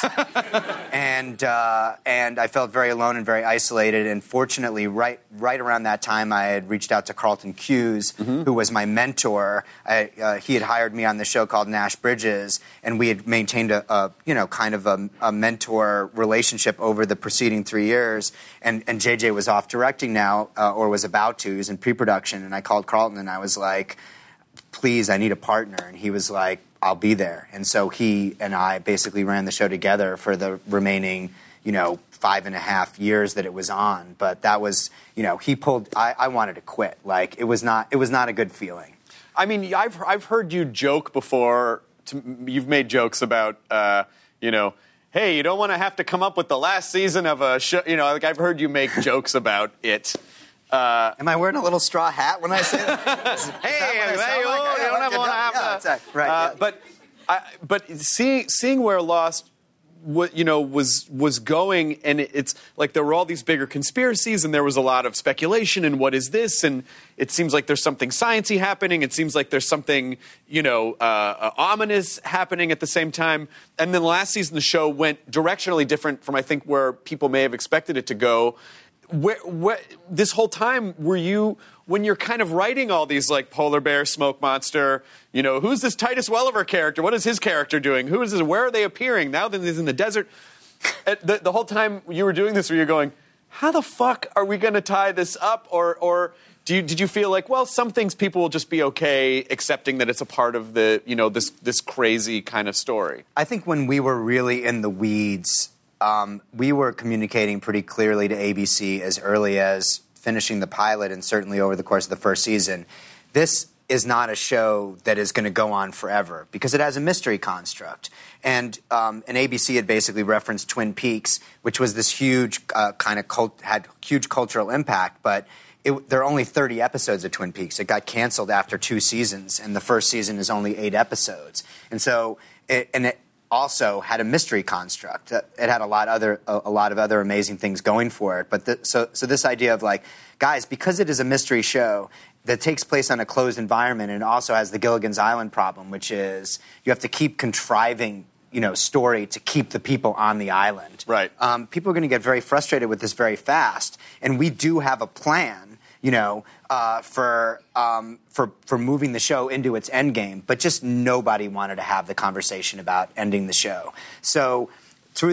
and uh, and I felt very alone and very isolated. And fortunately, right right around that time, I had reached out to Carlton Cuse, mm-hmm. who was my mentor. I, uh, he had hired me on the show called Nash Bridges, and we had maintained a, a you know, kind of a, a mentor relationship over the preceding three years. And, and J J was off directing now, uh, or was about to. He was in pre-production, and I called Carlton, and I was like, please, I need a partner. And he was like, I'll be there. And so he and I basically ran the show together for the remaining, you know, five and a half years that it was on. But that was, you know, he pulled, I, I wanted to quit. Like, it was not, it was not a good feeling. I mean, I've, I've heard you joke before. To, you've made jokes about, uh, you know, hey, you don't want to have to come up with the last season of a show. You know, like I've heard you make jokes about it. Uh, Am I wearing a little straw hat when I say that? hey, that hey, like? oh, you don't have one half. Yeah, exactly. Right. Uh, yeah. But, I, but seeing seeing where Lost, w- you know, was was going, and it, it's like there were all these bigger conspiracies, and there was a lot of speculation, and what is this? And it seems like there's something sciencey happening. It seems like there's something, you know, uh, uh, ominous happening at the same time. And then last season, the show went directionally different from I think where people may have expected it to go. Where, where, this whole time, were you, when you're kind of writing all these, like, Polar Bear, Smoke Monster, you know, who's this Titus Welliver character? What is his character doing? Who is this? Where are they appearing? Now that he's in the desert. the, the whole time you were doing this, were you going, how the fuck are we going to tie this up? Or, or do you, did you feel like, well, some things people will just be okay accepting that it's a part of the, you know, this this crazy kind of story? I think when we were really in the weeds, Um, we were communicating pretty clearly to A B C as early as finishing the pilot and certainly over the course of the first season. This is not a show that is going to go on forever because it has a mystery construct. And um, and A B C had basically referenced Twin Peaks, which was this huge uh, kind of cult, had huge cultural impact, but it, there are only thirty episodes of Twin Peaks. It got canceled after two seasons, and the first season is only eight episodes. And so, it, and it also had a mystery construct. It had a lot other a, a lot of other amazing things going for it. But the, so so this idea of like, guys, because it is a mystery show that takes place on a closed environment and also has the Gilligan's Island problem, which is you have to keep contriving, you know, story to keep the people on the island. Right. Um, people are going to get very frustrated with this very fast, and we do have a plan, you know, uh, for um, for for moving the show into its end game, but just nobody wanted to have the conversation about ending the show. So through the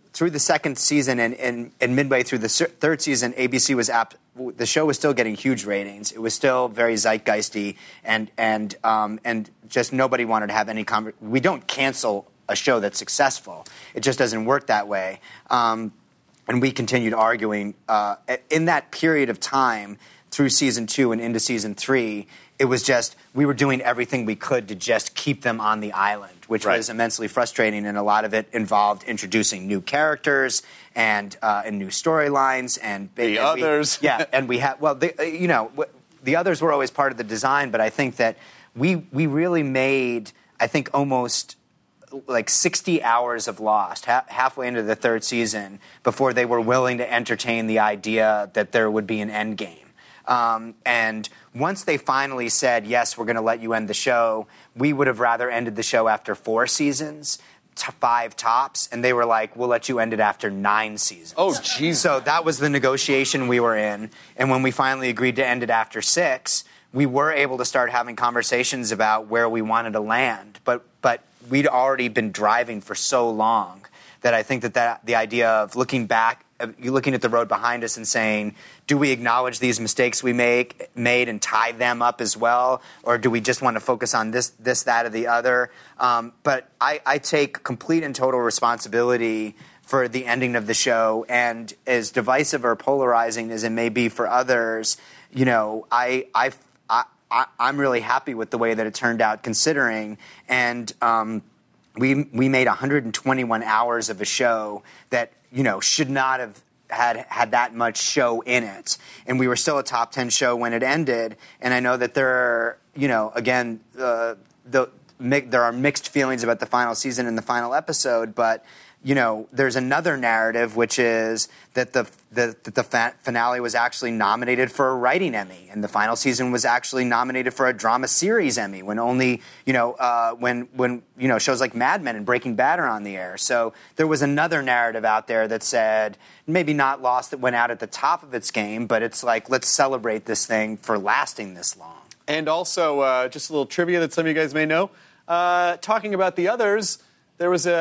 through the second season and, and, and midway through the ser- third season, A B C was apt. The show was still getting huge ratings. It was still very zeitgeisty, and and um, and just nobody wanted to have any conver- We don't cancel a show that's successful. It just doesn't work that way. Um, and we continued arguing uh, in that period of time through season two and into season three. It was just, we were doing everything we could to just keep them on the island, which right. was immensely frustrating, and a lot of it involved introducing new characters and uh, and new storylines and the and others. We, yeah, and we had well, the, you know, the others were always part of the design, but I think that we we really made, I think, almost like sixty hours of Lost ha- halfway into the third season before they were willing to entertain the idea that there would be an end game. Um, and once they finally said, yes, we're going to let you end the show, we would have rather ended the show after four seasons, t- five tops, and they were like, we'll let you end it after nine seasons. Oh, jeez. So that was the negotiation we were in, and when we finally agreed to end it after six, we were able to start having conversations about where we wanted to land, but but we'd already been driving for so long that I think that, that the idea of looking back, you looking at the road behind us and saying, do we acknowledge these mistakes we make made and tie them up as well, or do we just want to focus on this, this, that, or the other? Um, but I, I take complete and total responsibility for the ending of the show, and as divisive or polarizing as it may be for others, you know, I, I, I, I I'm really happy with the way that it turned out, considering, and um, we we made one hundred twenty-one hours of a show that, you know, should not have had had that much show in it. And we were still a top ten show when it ended. And I know that there are, you know, again, uh, the mi- there are mixed feelings about the final season and the final episode, but, you know, there's another narrative, which is that the the, that the fa- finale was actually nominated for a writing Emmy, and the final season was actually nominated for a drama series Emmy, when only, you know, uh, when when you know shows like Mad Men and Breaking Bad are on the air. So there was another narrative out there that said, maybe not Lost that went out at the top of its game, but it's like, let's celebrate this thing for lasting this long. And also, uh, just a little trivia that some of you guys may know, uh, talking about the others. There was a,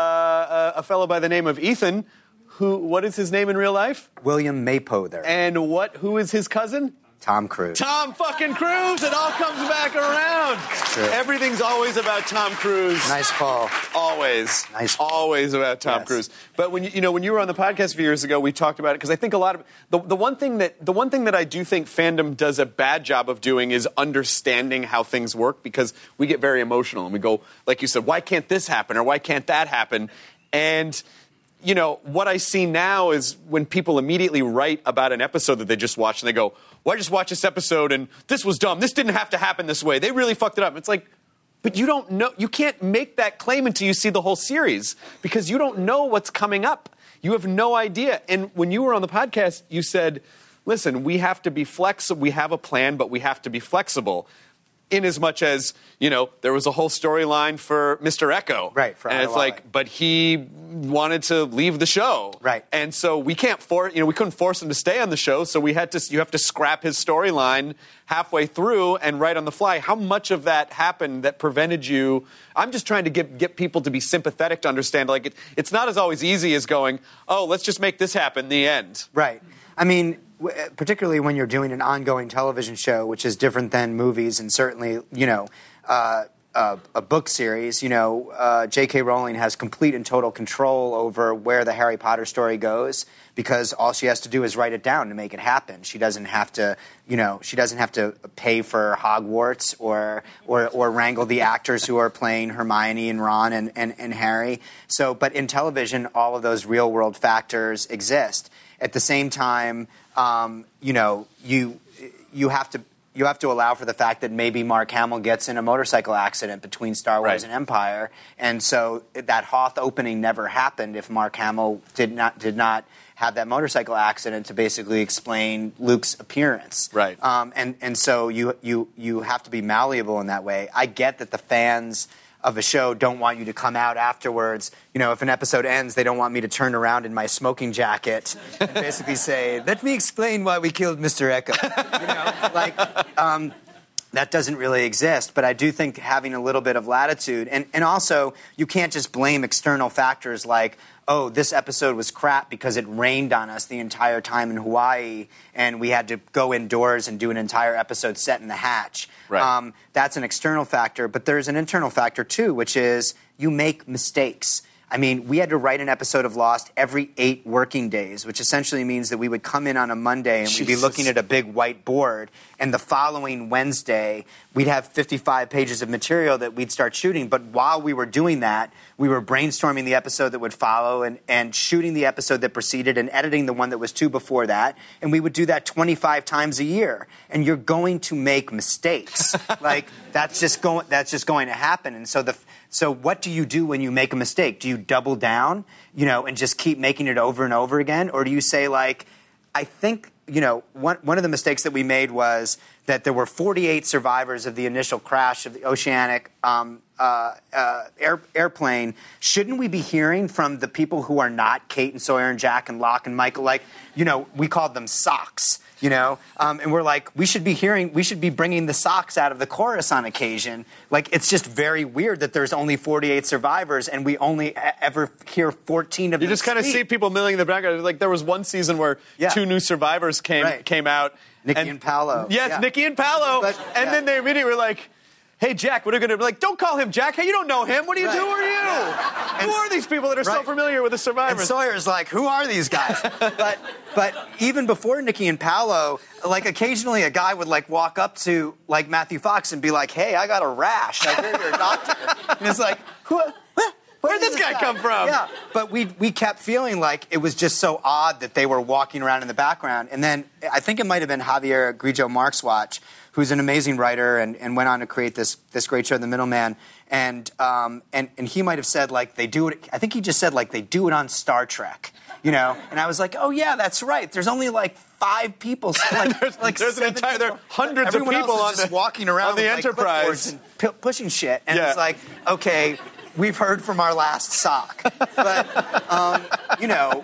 a, a fellow by the name of Ethan, who, what is his name in real life? William Maypother. And what, who is his cousin? Tom Cruise. Tom fucking Cruise! It all comes back around. True. Everything's always about Tom Cruise. Nice call. Always. Nice call. Always about Tom Yes. Cruise. But when you, you know, when you were on the podcast a few years ago, we talked about it, because I think a lot of the, the one thing that the one thing that I do think fandom does a bad job of doing is understanding how things work, because we get very emotional and we go, like you said, why can't this happen or why can't that happen? And you know, what I see now is when people immediately write about an episode that they just watched and they go, well, I just watched this episode and this was dumb. This didn't have to happen this way. They really fucked it up. It's like, but you don't know. You can't make that claim until you see the whole series, because you don't know what's coming up. You have no idea. And when you were on the podcast, you said, listen, we have to be flexible. We have a plan, but we have to be flexible. In as much as, you know, there was a whole storyline for Mister Echo. Right, for and it's Adewale. like, but he wanted to leave the show. Right. And so we can't force, you know, we couldn't force him to stay on the show, so we had to, you have to scrap his storyline halfway through and write on the fly. How much of that happened that prevented you? I'm just trying to get, get people to be sympathetic, to understand, like, it, it's not as always easy as going, oh, let's just make this happen, the end. Right. I mean, w- particularly when you're doing an ongoing television show, which is different than movies and certainly, you know, uh, uh, a book series, you know, uh, J K. Rowling has complete and total control over where the Harry Potter story goes, because all she has to do is write it down to make it happen. She doesn't have to, you know, she doesn't have to pay for Hogwarts or or, or wrangle the actors who are playing Hermione and Ron and, and, and Harry. So, but in television, all of those real-world factors exist. At the same time, um, you know, you you have to you have to allow for the fact that maybe Mark Hamill gets in a motorcycle accident between Star Wars Right. and Empire, and so that Hoth opening never happened if Mark Hamill did not did not have that motorcycle accident to basically explain Luke's appearance. Right. Um, and and so you you you have to be malleable in that way. I get that the fans of a show don't want you to come out afterwards. You know, if an episode ends, they don't want me to turn around in my smoking jacket and basically say, let me explain why we killed Mister Echo. You know, like, um, that doesn't really exist. But I do think having a little bit of latitude, and, and also you can't just blame external factors like, oh, this episode was crap because it rained on us the entire time in Hawaii and we had to go indoors and do an entire episode set in the hatch. Right. Um, that's an external factor, but there's an internal factor too, which is you make mistakes. I mean, we had to write an episode of Lost every eight working days, which essentially means that we would come in on a Monday and Jesus. we'd be looking at a big white board, and the following Wednesday, we'd have fifty-five pages of material that we'd start shooting. But while we were doing that, we were brainstorming the episode that would follow and, and shooting the episode that preceded and editing the one that was two before that. And we would do that twenty-five times a year. And you're going to make mistakes. Like, that's just going, that's just going to happen. And so the... So what do you do when you make a mistake? Do you double down, you know, and just keep making it over and over again? Or do you say, like, I think, you know, one, one of the mistakes that we made was that there were forty-eight survivors of the initial crash of the Oceanic um, uh, uh, air, airplane. Shouldn't we be hearing from the people who are not Kate and Sawyer and Jack and Locke and Michael? Like, you know, we called them socks. You know, um, and we're like, we should be hearing, we should be bringing the socks out of the chorus on occasion. Like, it's just very weird that there's only forty-eight survivors and we only ever hear fourteen of them. You just kind of see people milling in the background. Like, there was one season where yeah. two new survivors came right. came out. Nikki and, and Paolo. Yes, yeah. Nikki and Paolo. But, and yeah. then they immediately were like, hey, Jack, what are you going to be like? Don't call him Jack. Hey, you don't know him. What do you right. do? Who are you? Yeah. Who are these people that are right. so familiar with the survivors? And Sawyer's like, who are these guys? but but even before Nikki and Paolo, like occasionally a guy would like walk up to like Matthew Fox and be like, hey, I got a rash. I hear you're a doctor. And it's like, who? Where'd this guy come from? Yeah, but we we kept feeling like it was just so odd that they were walking around in the background. And then I think it might have been Javier Grillo-Marxuach, who's an amazing writer and, and went on to create this this great show, The Middleman. And um and and he might have said like they do it. I think he just said like they do it on Star Trek, you know. And I was like, oh yeah, that's right. There's only like five people. Like, there's like there's an entire there are hundreds Everyone of people else on is just the walking around on the with, Enterprise like, and p- pushing shit. And yeah. it's like, okay, we've heard from our last sock, but um, you know,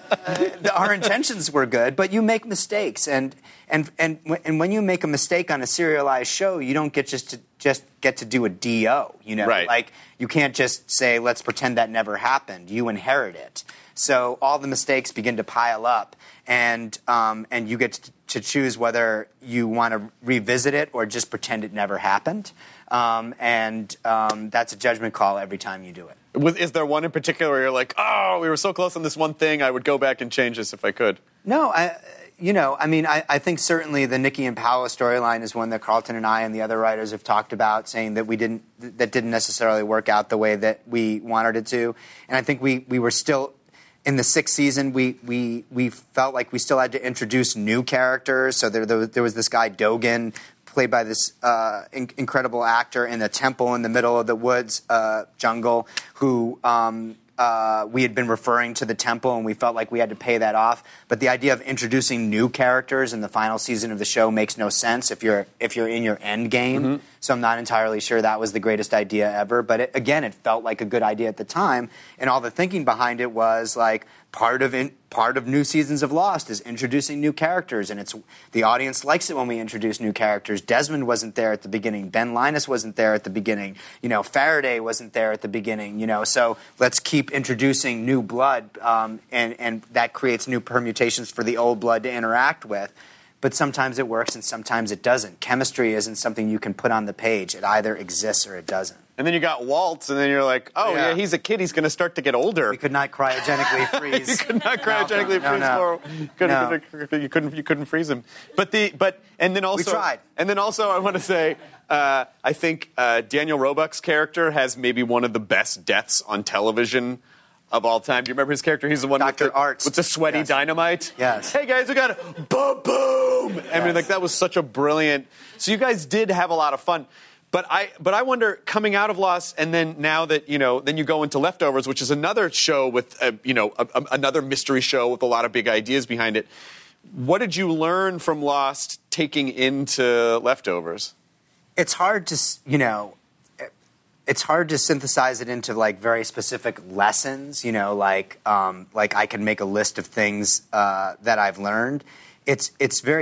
uh, our intentions were good, but you make mistakes, and and and and when you make a mistake on a serialized show, you don't get just to just get to do a D O. You know, right. like you can't just say let's pretend that never happened. You inherit it, so all the mistakes begin to pile up, and um, and you get to, to choose whether you want to revisit it or just pretend it never happened. Um, and um, that's a judgment call every time you do it. Was, is there one in particular where you're like, oh, we were so close on this one thing, I would go back and change this if I could? No, I, you know, I mean, I, I think certainly the Nikki and Paolo storyline is one that Carlton and I and the other writers have talked about, saying that we didn't, that didn't necessarily work out the way that we wanted it to. And I think we, we were still, in the sixth season, we, we, we felt like we still had to introduce new characters. So there, there, was, there was this guy, Dogen, played by this uh, in- incredible actor in the temple in the middle of the woods uh, jungle, who um, uh, we had been referring to the temple, and we felt like we had to pay that off. But the idea of introducing new characters in the final season of the show makes no sense if you're if you're in your end game. Mm-hmm. So I'm not entirely sure that was the greatest idea ever. But it, again, it felt like a good idea at the time, and all the thinking behind it was like part of in, part of new seasons of Lost is introducing new characters, and it's the audience likes it when we introduce new characters. Desmond wasn't there at the beginning. Ben Linus wasn't there at the beginning. You know, Faraday wasn't there at the beginning. You know, so let's keep introducing new blood, um, and and that creates new permutations for the old blood to interact with. But sometimes it works and sometimes it doesn't. Chemistry isn't something you can put on the page. It either exists or it doesn't. And then you got Waltz, and then you're like, oh, yeah, yeah he's a kid. He's going to start to get older. We could not cryogenically freeze. you could not cryogenically no, freeze no, for you couldn't, no. couldn't, you couldn't you couldn't freeze him. But the but and then also we tried. And then also I want to say uh, I think uh, Daniel Roebuck's character has maybe one of the best deaths on television of all time. Do you remember his character? He's the one Doctor with the, Arts. with the sweaty yes. dynamite. Yes. Hey guys, we got a boom boom. Yes. I mean, like that was such a brilliant. So you guys did have a lot of fun. But I, but I wonder, coming out of Lost, and then now that, you know, then you go into Leftovers, which is another show with, a, you know, a, a, another mystery show with a lot of big ideas behind it. What did you learn from Lost taking into Leftovers? It's hard to, you know, it's hard to synthesize it into like very specific lessons. You know, like um, like I can make a list of things uh, that I've learned. It's it's very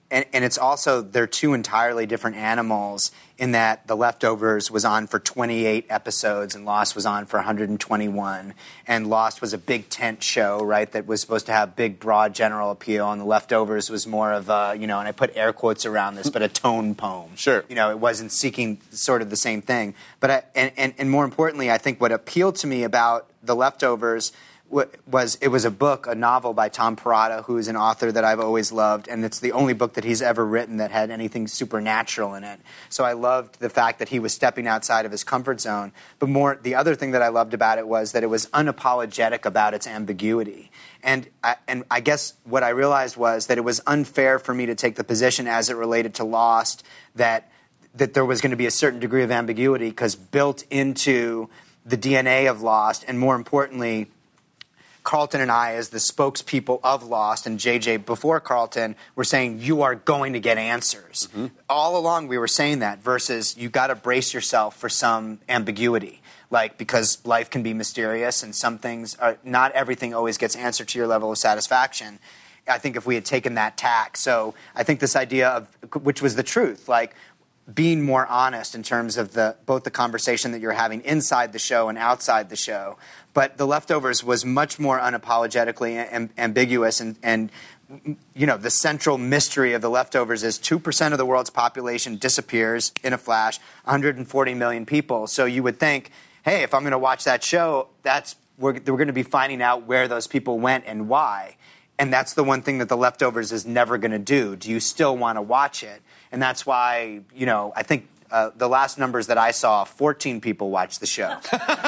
and, and it's also, they're two entirely different animals in that The Leftovers was on for twenty-eight episodes and Lost was on for one hundred twenty-one. And Lost was a big tent show, right, that was supposed to have big, broad, general appeal. And The Leftovers was more of a, you know, and I put air quotes around this, but a tone poem. Sure. You know, it wasn't seeking sort of the same thing. But I, and, and, and more importantly, I think what appealed to me about The Leftovers was it was a book, a novel by Tom Perrotta, who is an author that I've always loved, and it's the only book that he's ever written that had anything supernatural in it. So I loved the fact that he was stepping outside of his comfort zone. But more, the other thing that I loved about it was that it was unapologetic about its ambiguity. And I, and I guess what I realized was that it was unfair for me to take the position as it related to Lost that that there was going to be a certain degree of ambiguity, because built into the D N A of Lost, and more importantly, Carlton and I, as the spokespeople of Lost, and J J before Carlton, were saying, you are going to get answers. Mm-hmm. All along we were saying that, versus you got to brace yourself for some ambiguity. Like, because life can be mysterious and some things, are, not everything always gets answered to your level of satisfaction. I think if we had taken that tack. So I think this idea of, which was the truth, like, being more honest in terms of the both the conversation that you're having inside the show and outside the show. But The Leftovers was much more unapologetically am- ambiguous, and, and you know, the central mystery of The Leftovers is two percent of the world's population disappears in a flash, one hundred forty million people. So you would think, hey, if I'm going to watch that show, that's we're, we're going to be finding out where those people went and why. And that's the one thing that The Leftovers is never going to do. Do you still want to watch it? And that's why, you know, I think uh, the last numbers that I saw, fourteen people watched the show.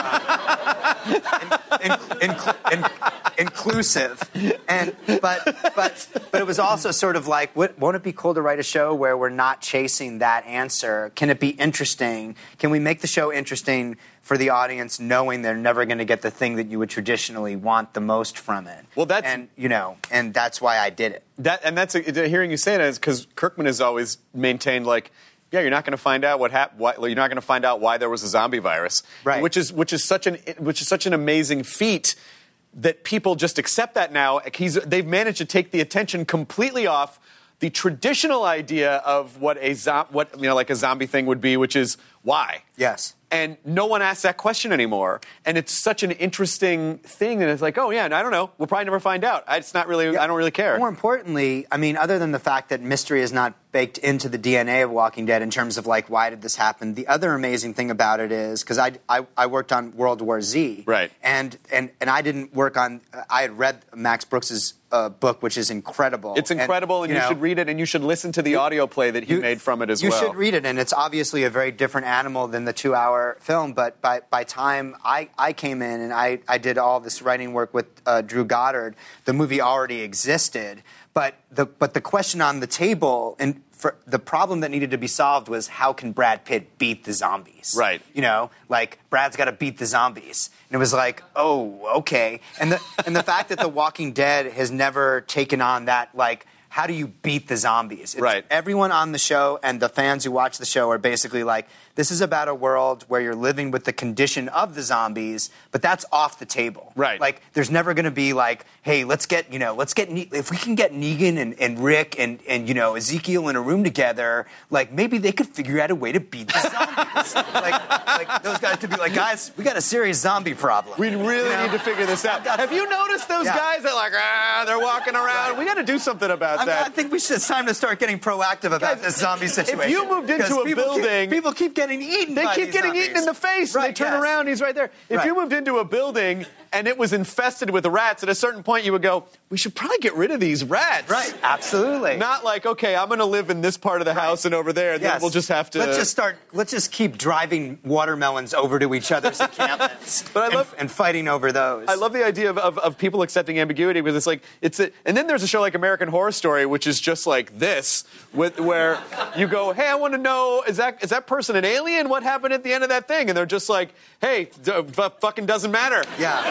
in, in, in, in, inclusive. And but but but it was also sort of like, what, won't it be cool to write a show where we're not chasing that answer? Can it be interesting? Can we make the show interesting for the audience, knowing they're never going to get the thing that you would traditionally want the most from it? Well, that's and you know, and that's why I did it. That and that's a, hearing you say that is because Kirkman has always maintained, like, yeah, you're not going to find out what happened. You're not going to find out why there was a zombie virus, right? Which is which is such an which is such an amazing feat that people just accept that now. He's, they've managed to take the attention completely off the traditional idea of what a zo- what you know like a zombie thing would be, which is why. Yes. And no one asks that question anymore. And it's such an interesting thing that it's like, oh, yeah, I don't know. We'll probably never find out. It's not really, yeah. I don't really care. More importantly, I mean, other than the fact that mystery is not baked into the D N A of Walking Dead in terms of, like, why did this happen, the other amazing thing about it is, because I, I, I worked on World War Z. Right. And, and, and I didn't work on, I had read Max Brooks's uh, book, which is incredible. It's incredible, and, and you, you know, should read it, and you should listen to the audio play that he you, made from it as you well. You should read it, and it's obviously a very different animal than the two-hour film, but by by time I, I came in and I, I did all this writing work with uh, Drew Goddard, the movie already existed. But the but the question on the table, and for the problem that needed to be solved, was how can Brad Pitt beat the zombies? Right. You know, like, Brad's got to beat the zombies. And it was like, oh, okay. And the and the fact that The Walking Dead has never taken on that, like, how do you beat the zombies? It's, right. Everyone on the show and the fans who watch the show are basically like, this is about a world where you're living with the condition of the zombies, but that's off the table. Right. Like, there's never going to be like, hey, let's get, you know, let's get, ne- if we can get Negan and, and Rick and, and, you know, Ezekiel in a room together, like, maybe they could figure out a way to beat the zombies. like, like, those guys could be like, guys, we got a serious zombie problem. We really you know? need to figure this out. Have you noticed those yeah. guys that, like, ah, they're walking around? Right. We got to do something about I that. Mean, I think we should, it's time to start getting proactive about guys, this zombie situation. If you moved into a people building... Keep, people keep getting eaten They by keep these getting zombies. eaten in the face. Right, and they turn yes. around, he's right there. If right. you moved into a building and it was infested with rats, at a certain point you would go, we should probably get rid of these rats. Right, absolutely. Not like, okay, I'm going to live in this part of the house right. and over there, and yes. then we'll just have to... Let's just start, let's just keep driving watermelons over to each other's encampments but I and, love, and fighting over those. I love the idea of, of, of people accepting ambiguity, because it's like, it's a, and then there's a show like American Horror Story, which is just like this, with, where you go, hey, I want to know, is that is that person an alien? What happened at the end of that thing? And they're just like, hey, d- f- fucking doesn't matter. Yeah.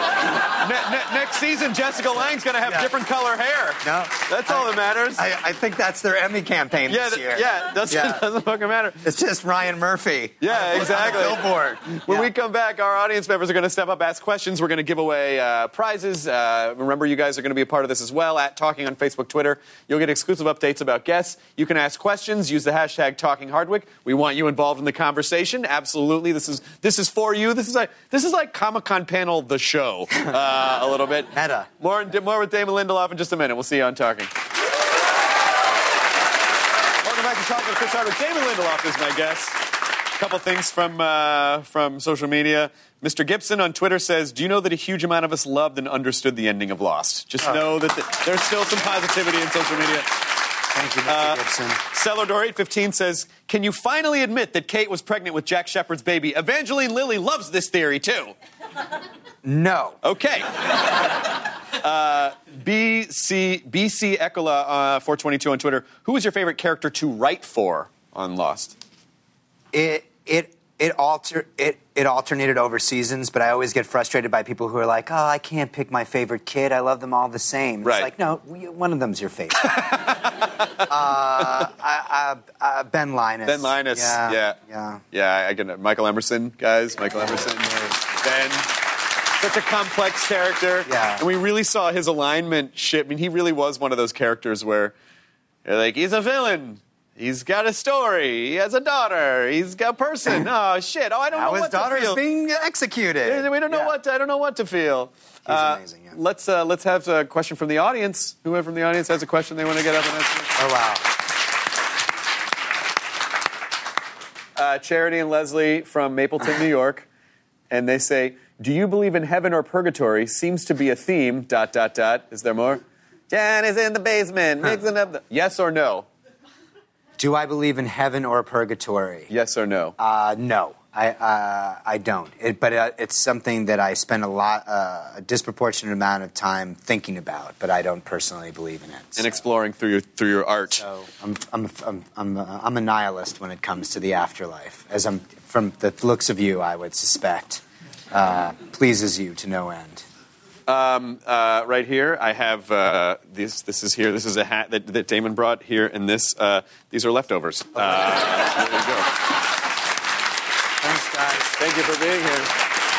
ne- ne- next season, Jessica Lange's going to have Yeah. different color hair. No. That's all that matters. I, I think that's their Emmy campaign yeah, this th- year. yeah, doesn't, Yeah. doesn't fucking matter. It's just Ryan Murphy. Yeah, exactly. On a billboard. When Yeah. we come back, our audience members are going to step up, ask questions. We're going to give away uh, prizes. Uh, remember, you guys are going to be a part of this as well. At Talking on Facebook, Twitter, you'll get exclusive updates about guests. You can ask questions. Use the hashtag Talking Hardwick. We want you involved in the conversation. Absolutely, this is this is for you. This is like this is like Comic-Con panel, the show, uh, a little bit. Meta. More more with Damon Lindelof in just a minute. We'll see you on Talking. Welcome back to Talking with Chris Hardwick. Damon Lindelof is my guest. A couple things from uh, from social media. Mister Gibson on Twitter says, do you know that a huge amount of us loved and understood the ending of Lost? Just Oh. know that the, there's still some positivity in social media. Thank you, Mister Uh, Gibson. Celador eight fifteen says, can you finally admit that Kate was pregnant with Jack Shepard's baby? Evangeline Lilly loves this theory, too. No. Okay. uh, B C B C Ecola uh, four twenty-two on Twitter. Who was your favorite character to write for on Lost? It it it alter it it alternated over seasons, but I always get frustrated by people who are like, "Oh, I can't pick my favorite kid. I love them all the same." Right. It's like, no, we- one of them's your favorite. uh, I, I, uh, Ben Linus. Ben Linus. Yeah. Yeah. Yeah. Yeah, I get it. Michael Emerson, guys. Michael Emerson. Ben. Such a complex character. Yeah. And we really saw his alignment shift. I mean, he really was one of those characters where, you're like, he's a villain. He's got a story. He has a daughter. He's got a person. Oh, shit. Oh, I don't How know his what daughter to is feel. being executed. We don't know Yeah. what. To, I don't know what to feel. He's Uh, amazing. Yeah. Let's uh, let's have a question from the audience. Whoever from the audience has a question they want to get up and answer. Oh wow. Uh, Charity and Leslie from Mapleton, New York, and they say, "Do you believe in heaven or purgatory? Seems to be a theme." Dot dot dot. Is there more? Jan is in the basement mixing up the. Yes or no? Do I believe in heaven or purgatory? Yes or no? Uh, no, I uh, I don't. It, but uh, it's something that I spend a lot, uh, a disproportionate amount of time thinking about. But I don't personally believe in it. And so. exploring through your through your art. So I'm I'm I'm I'm a, I'm a nihilist when it comes to the afterlife. As I'm from the looks of you, I would suspect uh, pleases you to no end. Um, uh, right here, I have uh, this. This is here. This is a hat that, that Damon brought here, and this. Uh, these are leftovers. Uh, there you go. Thanks, guys. Thank you for being here.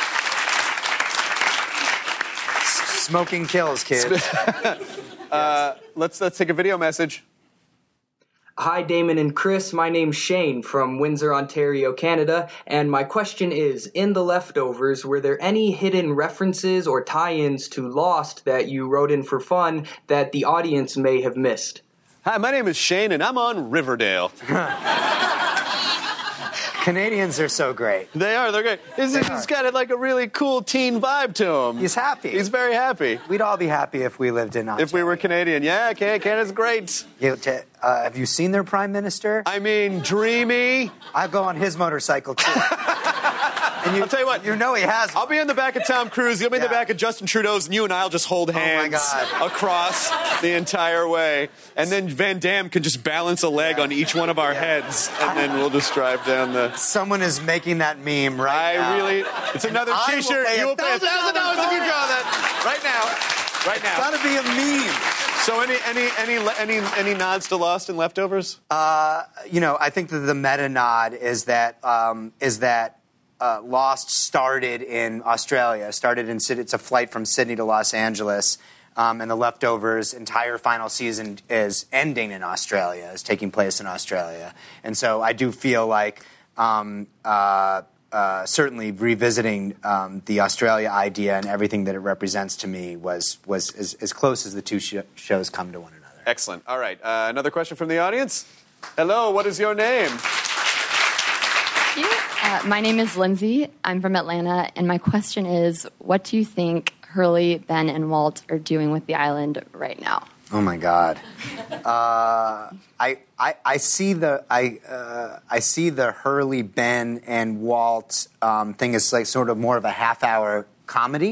S- Smoking kills, kids. Uh, let's let's take a video message. Hi, Damon and Chris. My name's Shane from Windsor, Ontario, Canada. And my question is, in The Leftovers, were there any hidden references or tie-ins to Lost that you wrote in for fun that the audience may have missed? Hi, my name is Shane, and I'm on Riverdale. Canadians are so great. They are. They're great. He's, They he's are. got like a really cool teen vibe to him. He's happy. He's very happy. We'd all be happy if we lived in Ontario. If we were Canadian, yeah, Can- Canada's great. You, t- uh, have you seen their prime minister? I mean, dreamy. I go on his motorcycle too. And you, I'll tell you what. You know he has. I'll be in the back of Tom Cruise. You'll be in the Yeah. back of Justin Trudeau's, and you and I'll just hold hands God. across the entire way. And then Van Damme can just balance a leg Yeah. on each one of our heads, and then we'll just drive down the. Someone is making that meme right I now. really. It's another I will T-shirt. pay You will pay a one thousand thousand dollars if you dollars. draw that right now. Right now. Gotta be a meme. So any any any any any nods to Lost and Leftovers? Uh, you know, I think that the meta nod is that um, is that uh, Lost started in Australia. Started in Sydney. It's a flight from Sydney to Los Angeles, um, and the Leftovers' entire final season is ending in Australia. Is taking place in Australia, and so I do feel like. Um, uh, Uh, certainly revisiting um, the Australia idea and everything that it represents to me was was as, as close as the two sh- shows come to one another. Excellent. All right. Uh, another question from the audience. Hello. What is your name? Uh, my name is Lindsay. I'm from Atlanta, and my question is, what do you think Hurley, Ben, and Walt are doing with the island right now? Oh my God! Uh, I, I I see the I uh, I see the Hurley, Ben, and Walt um, thing as like sort of more of a half hour comedy.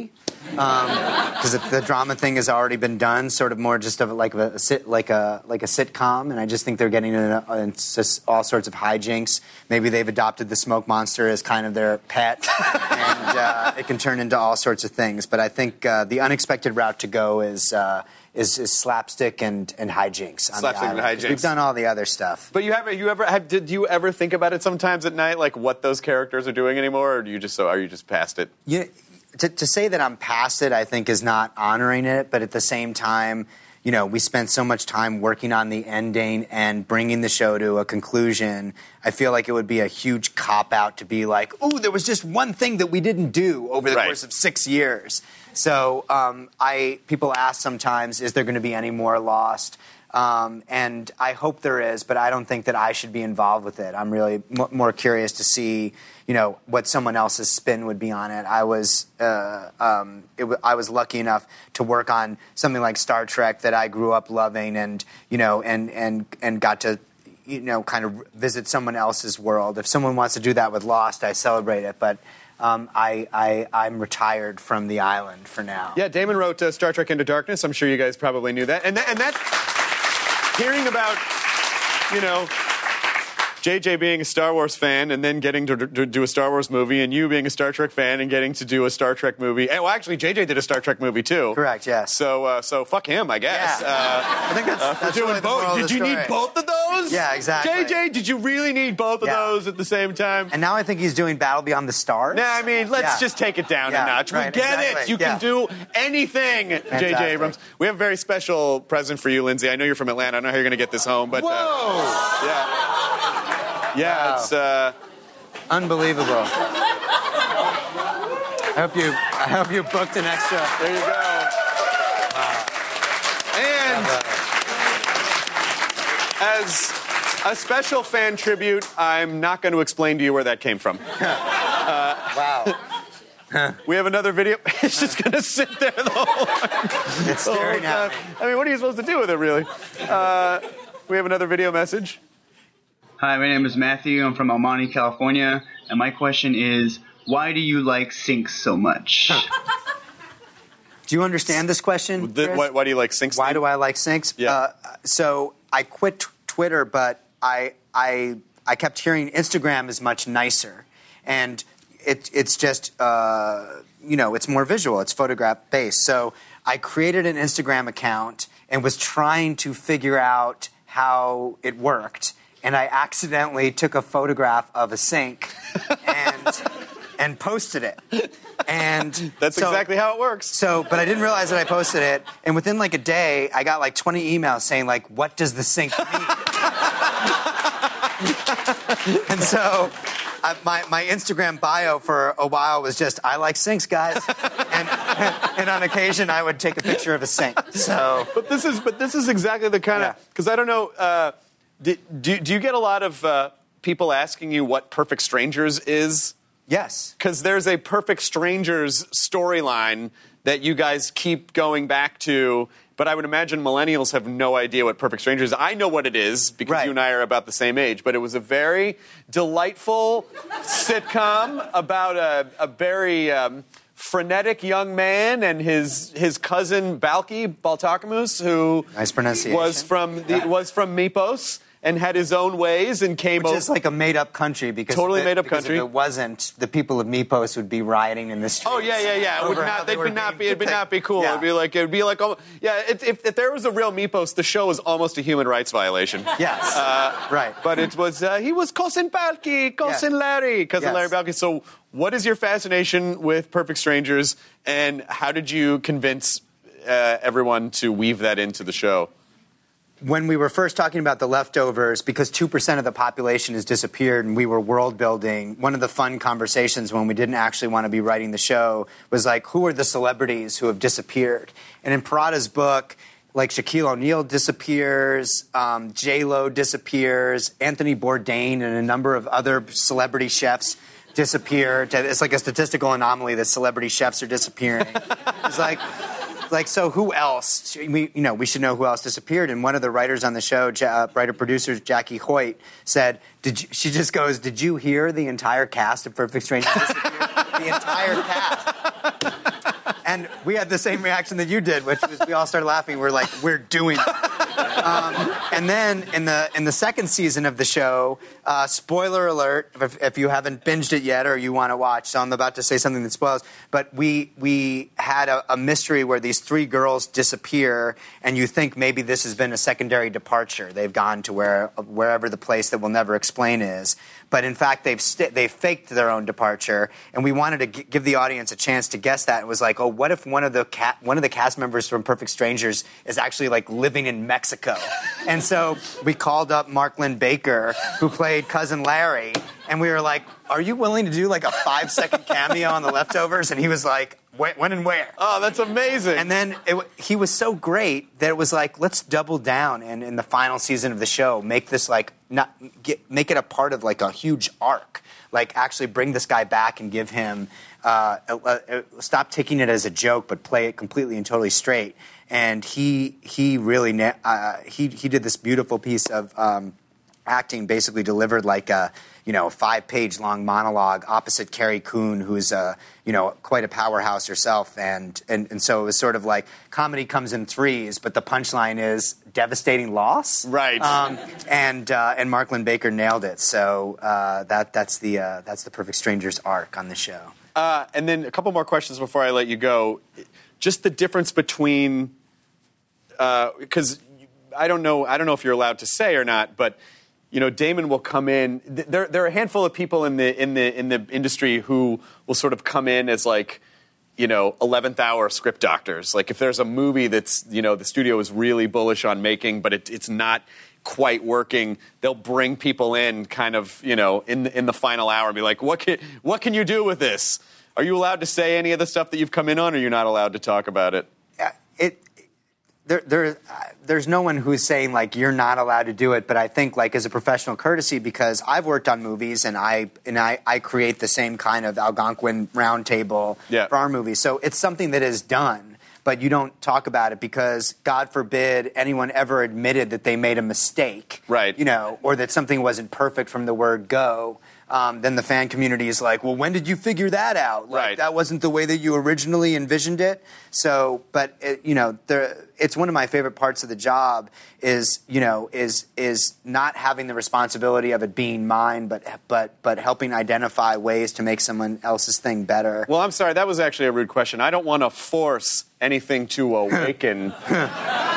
because um, the drama thing has already been done, sort of more just of like a, a sit, like a like a sitcom, and I just think they're getting into, into all sorts of hijinks. Maybe they've adopted the smoke monster as kind of their pet, and uh, it can turn into all sorts of things. But I think uh, the unexpected route to go is. Uh, Is, is slapstick and, and hijinks on slapstick the island. And hijinks. We've done all the other stuff. But you have you ever have, did you ever think about it sometimes at night, like what those characters are doing anymore, or do you just so are you just past it? You, to, to say that I'm past it, I think, is not honoring it. But at the same time, you know, we spent so much time working on the ending and bringing the show to a conclusion. I feel like it would be a huge cop-out to be like, "Ooh, there was just one thing that we didn't do over the right. course of six years." So um, I people ask sometimes, is there going to be any more Lost? Um, and I hope there is, but I don't think that I should be involved with it. I'm really m- more curious to see, you know, what someone else's spin would be on it. I was uh, um, it w- I was lucky enough to work on something like Star Trek that I grew up loving, and you know, and and and got to, you know, kind of visit someone else's world. If someone wants to do that with Lost, I celebrate it, but. Um, I, I, I'm retired from the island for now. Yeah, Damon wrote uh, Star Trek Into Darkness. I'm sure you guys probably knew that. And, that, and that's hearing about, you know, J J being a Star Wars fan and then getting to, to do a Star Wars movie, and you being a Star Trek fan and getting to do a Star Trek movie. And, well, actually, J J did a Star Trek movie, too. Correct, yes. So uh, so fuck him, I guess. Yeah. Uh, I think that's, uh, for that's doing really the both. moral of Did the you story. need both of those? Yeah, exactly. J J, did you really need both of Yeah. those at the same time? And now I think he's doing Battle Beyond the Stars. Nah, I mean, let's Yeah. just take it down Yeah, a notch. We right, get exactly. it. You Yeah. can do anything, J J Fantastic. Abrams. We have a very special present for you, Lindsay. I know you're from Atlanta. I don't know how you're going to get this home, but Whoa! Uh, yeah. Yeah, Wow. it's uh, Unbelievable. I hope you. I hope you booked an extra. there you go. And as a special fan tribute, I'm not going to explain to you where that came from. Wow. We have another video. It's just going to sit there the whole time. It's The whole staring time. at me. I mean, what are you supposed to do with it, really? Uh, we have another video message. Hi, my name is Matthew. I'm from Almani, California. And my question is, why do you like Sync so much? Do you understand this question? The, Chris? why, why do you like Sync? Why do I like Syncs? Yeah. Uh, so I quit t- Twitter, but I I I kept hearing Instagram is much nicer, and it it's just uh, you know it's more visual, it's photograph based. So I created an Instagram account and was trying to figure out how it worked, and I accidentally took a photograph of a sink and and posted it. And That's so- exactly how it works. So, but I didn't realize that I posted it, and within like a day, I got like twenty emails saying like, "What does the sink mean?" And so, uh, my my Instagram bio for a while was just, "I like sinks, guys," and and on occasion I would take a picture of a sink. So, But this is but this is exactly the kind of Yeah. because I don't know. Uh, do, do do you get a lot of uh, people asking you what Perfect Strangers is? yes, Because there's a Perfect Strangers storyline that you guys keep going back to, but I would imagine millennials have no idea what Perfect Strangers is. I know what it is because Right. you and I are about the same age, but it was a very delightful sitcom about a, a very um, frenetic young man and his his cousin Balki Baltakamus, who Nice pronunciation. was from the, was from Mypos and had his own ways and came which over. is like a made-up country because Totally if it- made-up because country. If it wasn't, the people of Mypos would be rioting in the streets. Oh yeah, yeah, yeah. It would over how not. they They were would not be. being It'd be not be cool. Yeah. It'd be like. It'd be like. Oh, yeah. It, if, if there was a real Mypos, the show was almost a human rights violation. Yes. Uh, right. But it was. Uh, he was cousin Balki, cousin Yeah. Larry, cousin Yes. Larry Balki. So, what is your fascination with Perfect Strangers, and how did you convince uh, everyone to weave that into the show? When we were first talking about The Leftovers, because two percent of the population has disappeared and we were world building, one of the fun conversations when we didn't actually want to be writing the show was like, who are the celebrities who have disappeared? And in Parada's book, like Shaquille O'Neal disappears, um, J-Lo disappears, Anthony Bourdain and a number of other celebrity chefs disappear. It's like a statistical anomaly that celebrity chefs are disappearing. It's like... Like, so who else? We, you know, we should know who else disappeared. And one of the writers on the show, uh, writer-producers Jackie Hoyt, said, "Did you, she just goes, did you hear the entire cast of Perfect Strangers disappeared? The entire cast." And we had the same reaction that you did, which was we all started laughing. We're like, we're doing it. Um, and then in the in the second season of the show, uh, spoiler alert, if, if you haven't binged it yet or you want to watch, so I'm about to say something that spoils, but we we had a, a mystery where these three girls disappear, and you think maybe this has been a secondary departure. They've gone to where wherever the place that we'll never explain is. But in fact, they've st- they've faked their own departure, and we wanted to g- give the audience a chance to guess that. It was like, oh, what if one of the ca- one of the cast members from Perfect Strangers is actually like living in Mexico? And so we called up Mark Lynn Baker, who played Cousin Larry, and we were like, are you willing to do like a five second cameo on The Leftovers? And he was like, when and where? Oh, that's amazing. And then it, he was so great that it was like, let's double down and in the final season of the show, make this like, not get, make it a part of like a huge arc. Like actually bring this guy back and give him, uh, a, a, a, stop taking it as a joke, but play it completely and totally straight. And he he really, uh, he, he did this beautiful piece of um, acting, basically delivered like a, you know, a five-page long monologue opposite Carrie Coon, who's a, you know, quite a powerhouse herself, and, and and so it was sort of like comedy comes in threes, but the punchline is devastating loss, right? Um, and uh, and Mark Lynn Baker nailed it. So uh, that that's the uh, that's the Perfect Strangers arc on the show. Uh, and then a couple more questions before I let you go. Just the difference between, because uh, I don't know, I don't know if you're allowed to say or not, but. You know, Damon will come in. There, there are a handful of people in the in the in the industry who will sort of come in as like, you know, eleventh hour script doctors. Like if there's a movie that's, you know, the studio is really bullish on making, but it, it's not quite working, they'll bring people in, kind of, you know, in the, in the final hour and be like, what can what can you do with this? Are you allowed to say any of the stuff that you've come in on, or you're not allowed to talk about it? Yeah, it. There, there, uh, there's no one who's saying, like, you're not allowed to do it, but I think, like, as a professional courtesy, because I've worked on movies and I and I, I create the same kind of Algonquin round table yeah. for our movies. So it's something that is done, but you don't talk about it because, God forbid, anyone ever admitted that they made a mistake. Right. You know, or that something wasn't perfect from the word go. Um, then the fan community is like, well, when did you figure that out? Like, right. That wasn't the way that you originally envisioned it. So, but, it, you know, there, it's one of my favorite parts of the job is, you know, is is not having the responsibility of it being mine, but but but helping identify ways to make someone else's thing better. Well, I'm sorry, that was actually a rude question. I don't want to force anything to awaken. From,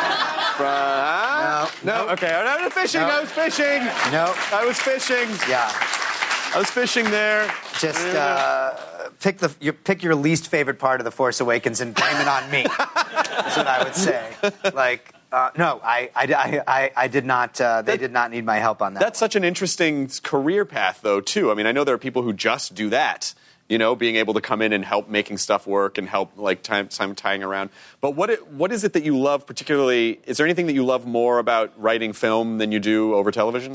uh, no, no, nope. okay. I was fishing. Nope. I was fishing. No, I was fishing. Yeah. I was fishing there. Just uh, pick the you pick your least favorite part of The Force Awakens and blame it on me. That's what I would say. Like, uh, no, I, I, I, I did not. Uh, they that, did not need my help on that. That's one. Such an interesting career path, though, too. I mean, I know there are people who just do that. You know, being able to come in and help making stuff work and help, like, time, time tying around. But what it, what is it that you love particularly? Is there anything that you love more about writing film than you do over television?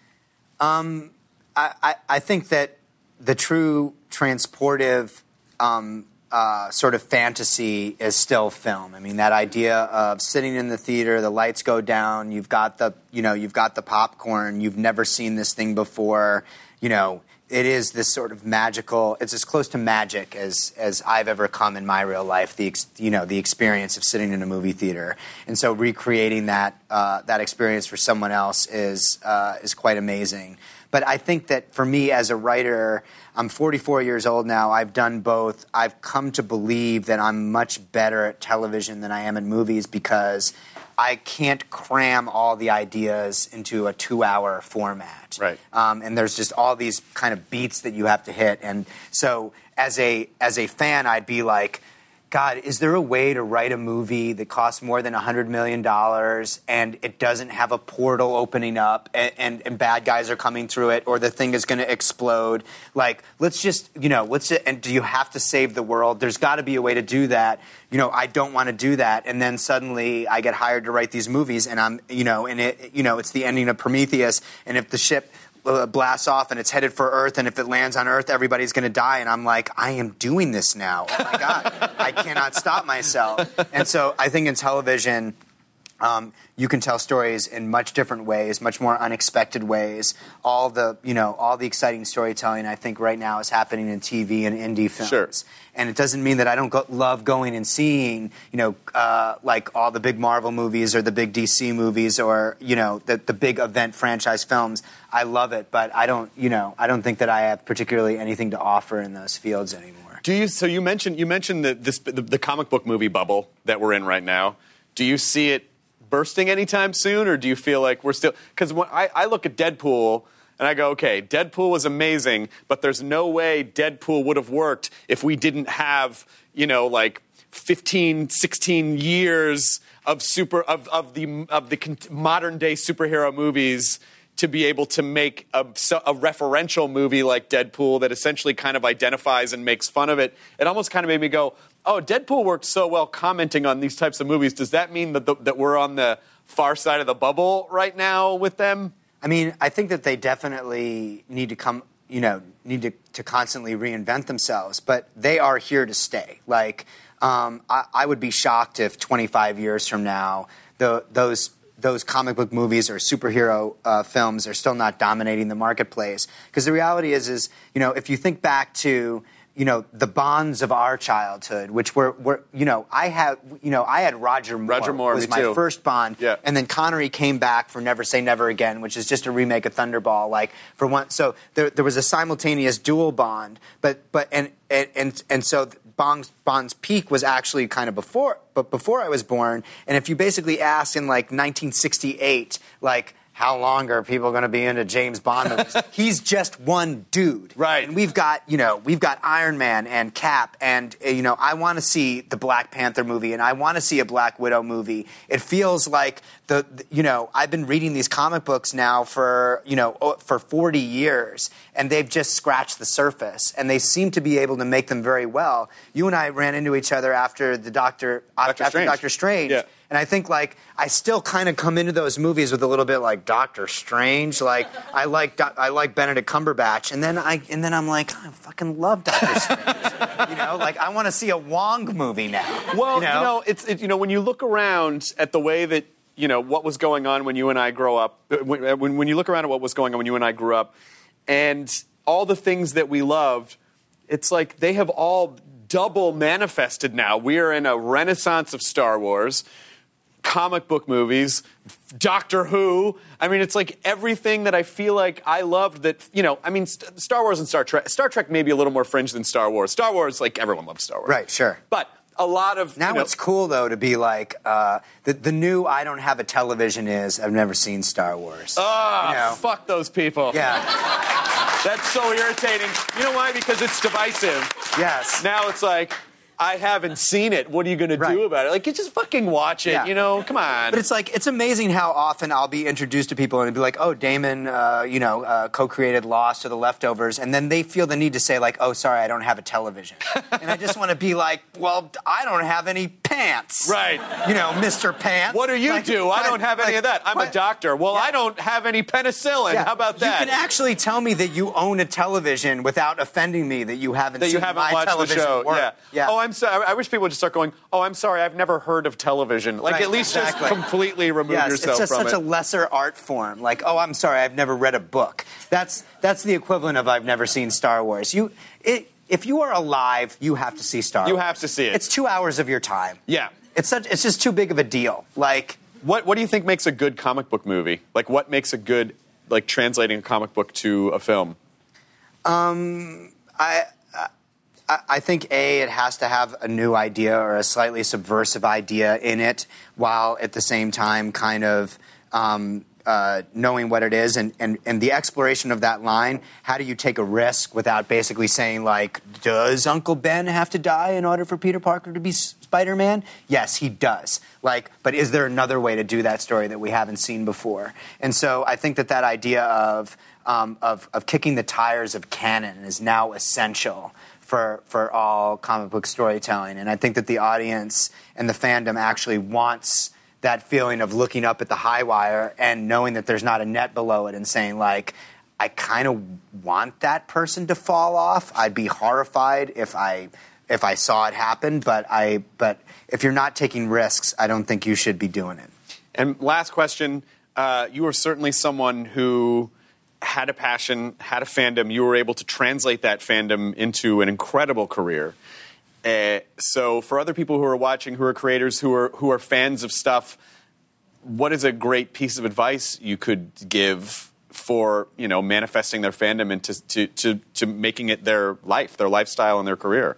Um. I, I think that the true transportive um, uh, sort of fantasy is still film. I mean, that idea of sitting in the theater, the lights go down, you've got the, you know, you've got the popcorn, you've never seen this thing before, you know, it is this sort of magical, it's as close to magic as, as I've ever come in my real life, the, you know, the experience of sitting in a movie theater. And so recreating that, uh, that experience for someone else is, uh, is quite amazing. But I think that for me as a writer, I'm forty-four years old now. I've done both. I've come to believe that I'm much better at television than I am in movies because I can't cram all the ideas into a two-hour format. Right. Um, and there's just all these kind of beats that you have to hit. And so as a as a fan, I'd be like, God, is there a way to write a movie that costs more than one hundred million dollars and it doesn't have a portal opening up and, and, and bad guys are coming through it or the thing is going to explode? Like, let's just, you know, let's just, and do you have to save the world? There's got to be a way to do that. You know, I don't want to do that. And then suddenly I get hired to write these movies and I'm, you know, and it, you know, it's the ending of Prometheus. And if the ship Uh, blasts off and it's headed for Earth, and if it lands on Earth, everybody's going to die. And I'm like, I am doing this now. Oh my God, I cannot stop myself. And so I think in television, Um, you can tell stories in much different ways, much more unexpected ways. All the, you know, all the exciting storytelling, I think, right now is happening in T V and indie films. Sure. And it doesn't mean that I don't go, love going and seeing, you know, uh, like all the big Marvel movies or the big D C movies or, you know, the, the big event franchise films. I love it, but I don't, you know, I don't think that I have particularly anything to offer in those fields anymore. Do you? So you mentioned you mentioned the, this, the the comic book movie bubble that we're in right now. Do you see it bursting anytime soon, or do you feel like we're still? Because I, I look at Deadpool and I go, okay, Deadpool was amazing, but there's no way Deadpool would have worked if we didn't have, you know, like fifteen, sixteen years of super of of the of the modern day superhero movies to be able to make a, a referential movie like Deadpool that essentially kind of identifies and makes fun of it. It almost kind of made me go, oh, Deadpool worked so well commenting on these types of movies. Does that mean that the, that we're on the far side of the bubble right now with them? I mean, I think that they definitely need to come, you know, need to, to constantly reinvent themselves, but they are here to stay. Like, um, I, I would be shocked if twenty-five years from now, the, those those comic book movies or superhero uh, films are still not dominating the marketplace. Because the reality is, is, you know, if you think back to, you know, the Bonds of our childhood, which were, were you know, I had, you know, I had Roger Moore. Roger Moore, was me my too. first Bond. Yeah. And then Connery came back for Never Say Never Again, which is just a remake of Thunderball. Like, for one, so there, there was a simultaneous dual Bond, but, but, and, and, and, and so Bond's, Bond's peak was actually kind of before, but before I was born. And if you basically asked in like nineteen sixty-eight, like, how long are people going to be into James Bond movies? He's just one dude. Right. And we've got, you know, we've got Iron Man and Cap and, uh, you know, I want to see the Black Panther movie and I want to see a Black Widow movie. It feels like the, the, you know, I've been reading these comic books now for, you know, for forty years and they've just scratched the surface and they seem to be able to make them very well. You and I ran into each other after the Doctor, Doctor after Strange. Doctor Strange. Yeah. And I think, like, I still kind of come into those movies with a little bit like Doctor Strange. Like, I like I like Benedict Cumberbatch, and then I and then I'm like, I fucking love Doctor Strange. You know, like I want to see a Wong movie now. Well, you know, you know it's it, you know when you look around at the way that you know what was going on when you and I grow up. When, when when you look around at what was going on when you and I grew up, and all the things that we loved, it's like they have all double manifested now. We are in a renaissance of Star Wars. Comic book movies, Doctor Who. I mean, it's like everything that I feel like I loved that, you know, I mean, St- Star Wars and Star Trek. Star Trek may be a little more fringe than Star Wars. Star Wars, like, everyone loves Star Wars. right? Sure. But a lot of, Now you know, it's cool, though, to be like, uh, the, the new I don't have a television is, I've never seen Star Wars. ah, you know? fuck those people. Yeah. That's so irritating. You know why? Because it's divisive. Yes. Now it's like, I haven't seen it. What are you going to Right. do about it? Like, you just fucking watch it, Yeah. you know? Come on. But it's like, it's amazing how often I'll be introduced to people and it'll be like, oh, Damon, uh, you know, uh, co-created Lost or The Leftovers. And then they feel the need to say, like, oh, sorry, I don't have a television. And I just want to be like, well, I don't have any pants. Right. You know, Mister Pants. What do you Like, do? I don't have any like, of that. I'm what? a doctor. Well, Yeah. I don't have any penicillin. Yeah. How about that? You can actually tell me that you own a television without offending me that you haven't that seen you haven't my watched the television show. work. Yeah. yeah. Oh, I'm sorry. I wish people would just start going, oh, I'm sorry, I've never heard of television. Like, Right, at least exactly. just completely remove Yes, yourself it's just from such it. a lesser art form. Like, oh, I'm sorry, I've never read a book. That's that's the equivalent of I've never seen Star Wars. You, it, if you are alive, you have to see Star You Wars. have to see it. It's two hours of your time. Yeah. It's such. It's just too big of a deal. Like, What What do you think makes a good comic book movie? Like, what makes a good, like, translating a comic book to a film? um, I. I I think, A, it has to have a new idea or a slightly subversive idea in it, while at the same time kind of um, uh, knowing what it is. And, and, and the exploration of that line, how do you take a risk without basically saying, like, does Uncle Ben have to die in order for Peter Parker to be Spider-Man? Yes, he does. Like, but is there another way to do that story that we haven't seen before? And so I think that that idea of, um, of, of kicking the tires of canon is now essential for for all comic book storytelling. And I think that the audience and the fandom actually wants that feeling of looking up at the high wire and knowing that there's not a net below it and saying, like, I kind of want that person to fall off. I'd be horrified if I if I saw it happen, but I but if you're not taking risks, I don't think you should be doing it. And last question, uh, you are certainly someone who had a passion, had a fandom. You were able to translate that fandom into an incredible career. Uh, so for other people who are watching, who are creators, who are who are fans of stuff, what is a great piece of advice you could give for, you know, manifesting their fandom into to, to, to making it their life, their lifestyle, and their career?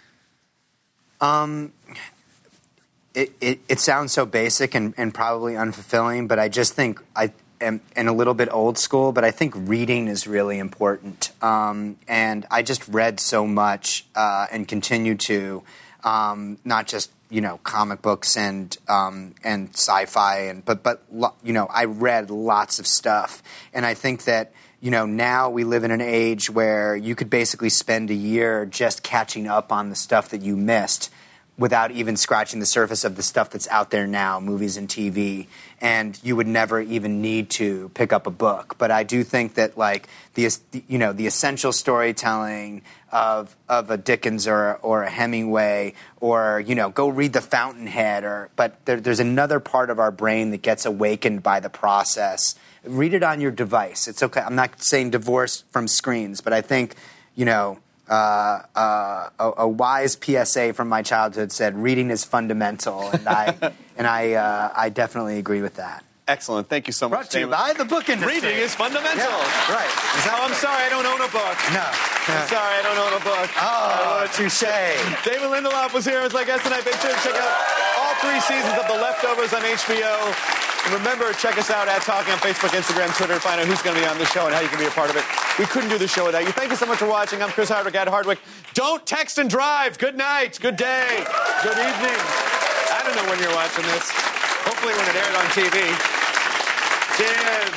Um, it, it, it sounds so basic and, and probably unfulfilling, but I just think I am and a little bit old school, but I think reading is really important. Um, and I just read so much uh, and continue to, um, not just, you know, comic books and um, and sci-fi, and but but lo- you know, I read lots of stuff, and I think that, you know, now we live in an age where you could basically spend a year just catching up on the stuff that you missed without even scratching the surface of the stuff that's out there now, movies and T V, and you would never even need to pick up a book. But I do think that, like, the you know the essential storytelling of of a Dickens or or a Hemingway, or, you know, go read The Fountainhead, or but there, there's another part of our brain that gets awakened by the process. Read it on your device. It's okay. I'm not saying divorce from screens, but I think, you know, Uh, uh, a, a wise P S A from my childhood said, "Reading is fundamental," and I and I uh, I definitely agree with that. Excellent. Thank you so much. Brought to you by the book industry. Reading is fundamental. Yeah, right. Oh, I'm sorry, I don't own a book. No. I'm sorry, I don't own a book. Oh, touche. David Lindelof was here as my guest tonight. Make sure to check out all three seasons of The Leftovers on H B O. And remember, check us out at Talking on Facebook, Instagram, Twitter to find out who's going to be on this show and how you can be a part of it. We couldn't do the show without you. Thank you so much for watching. I'm Chris Hardwick at Hardwick. Don't text and drive. Good night. Good day. Good evening. I don't know when you're watching this. Hopefully when it aired on T V. Cheers.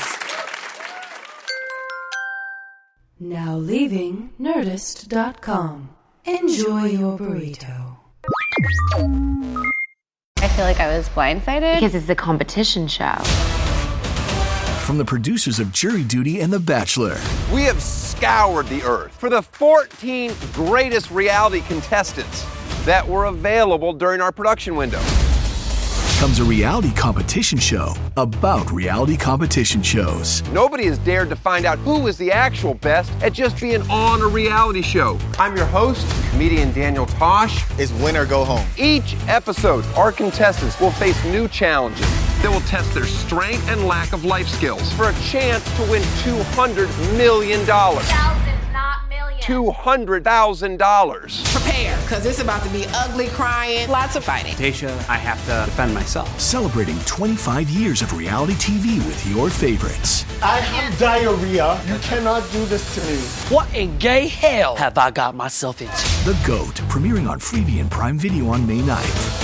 Now leaving Nerdist dot com. Enjoy your burrito. I feel like I was blindsided because it's a competition show. From the producers of Jury Duty and The Bachelor. We have scoured the earth for the fourteen greatest reality contestants that were available during our production window. Comes a reality competition show about reality competition shows. Nobody has dared to find out who is the actual best at just being on a reality show. I'm your host, comedian Daniel Tosh. Is win or go home. Each episode, our contestants will face new challenges that will test their strength and lack of life skills for a chance to win two hundred million dollars. Thousands, not millions. two hundred thousand dollars. Prepare, because it's about to be ugly crying, lots of fighting. Tasha, I have to defend myself. Celebrating twenty-five years of reality T V with your favorites. I have diarrhea. You cannot do this to me. What in gay hell have I got myself into? The GOAT, premiering on Freevee and Prime Video on May ninth.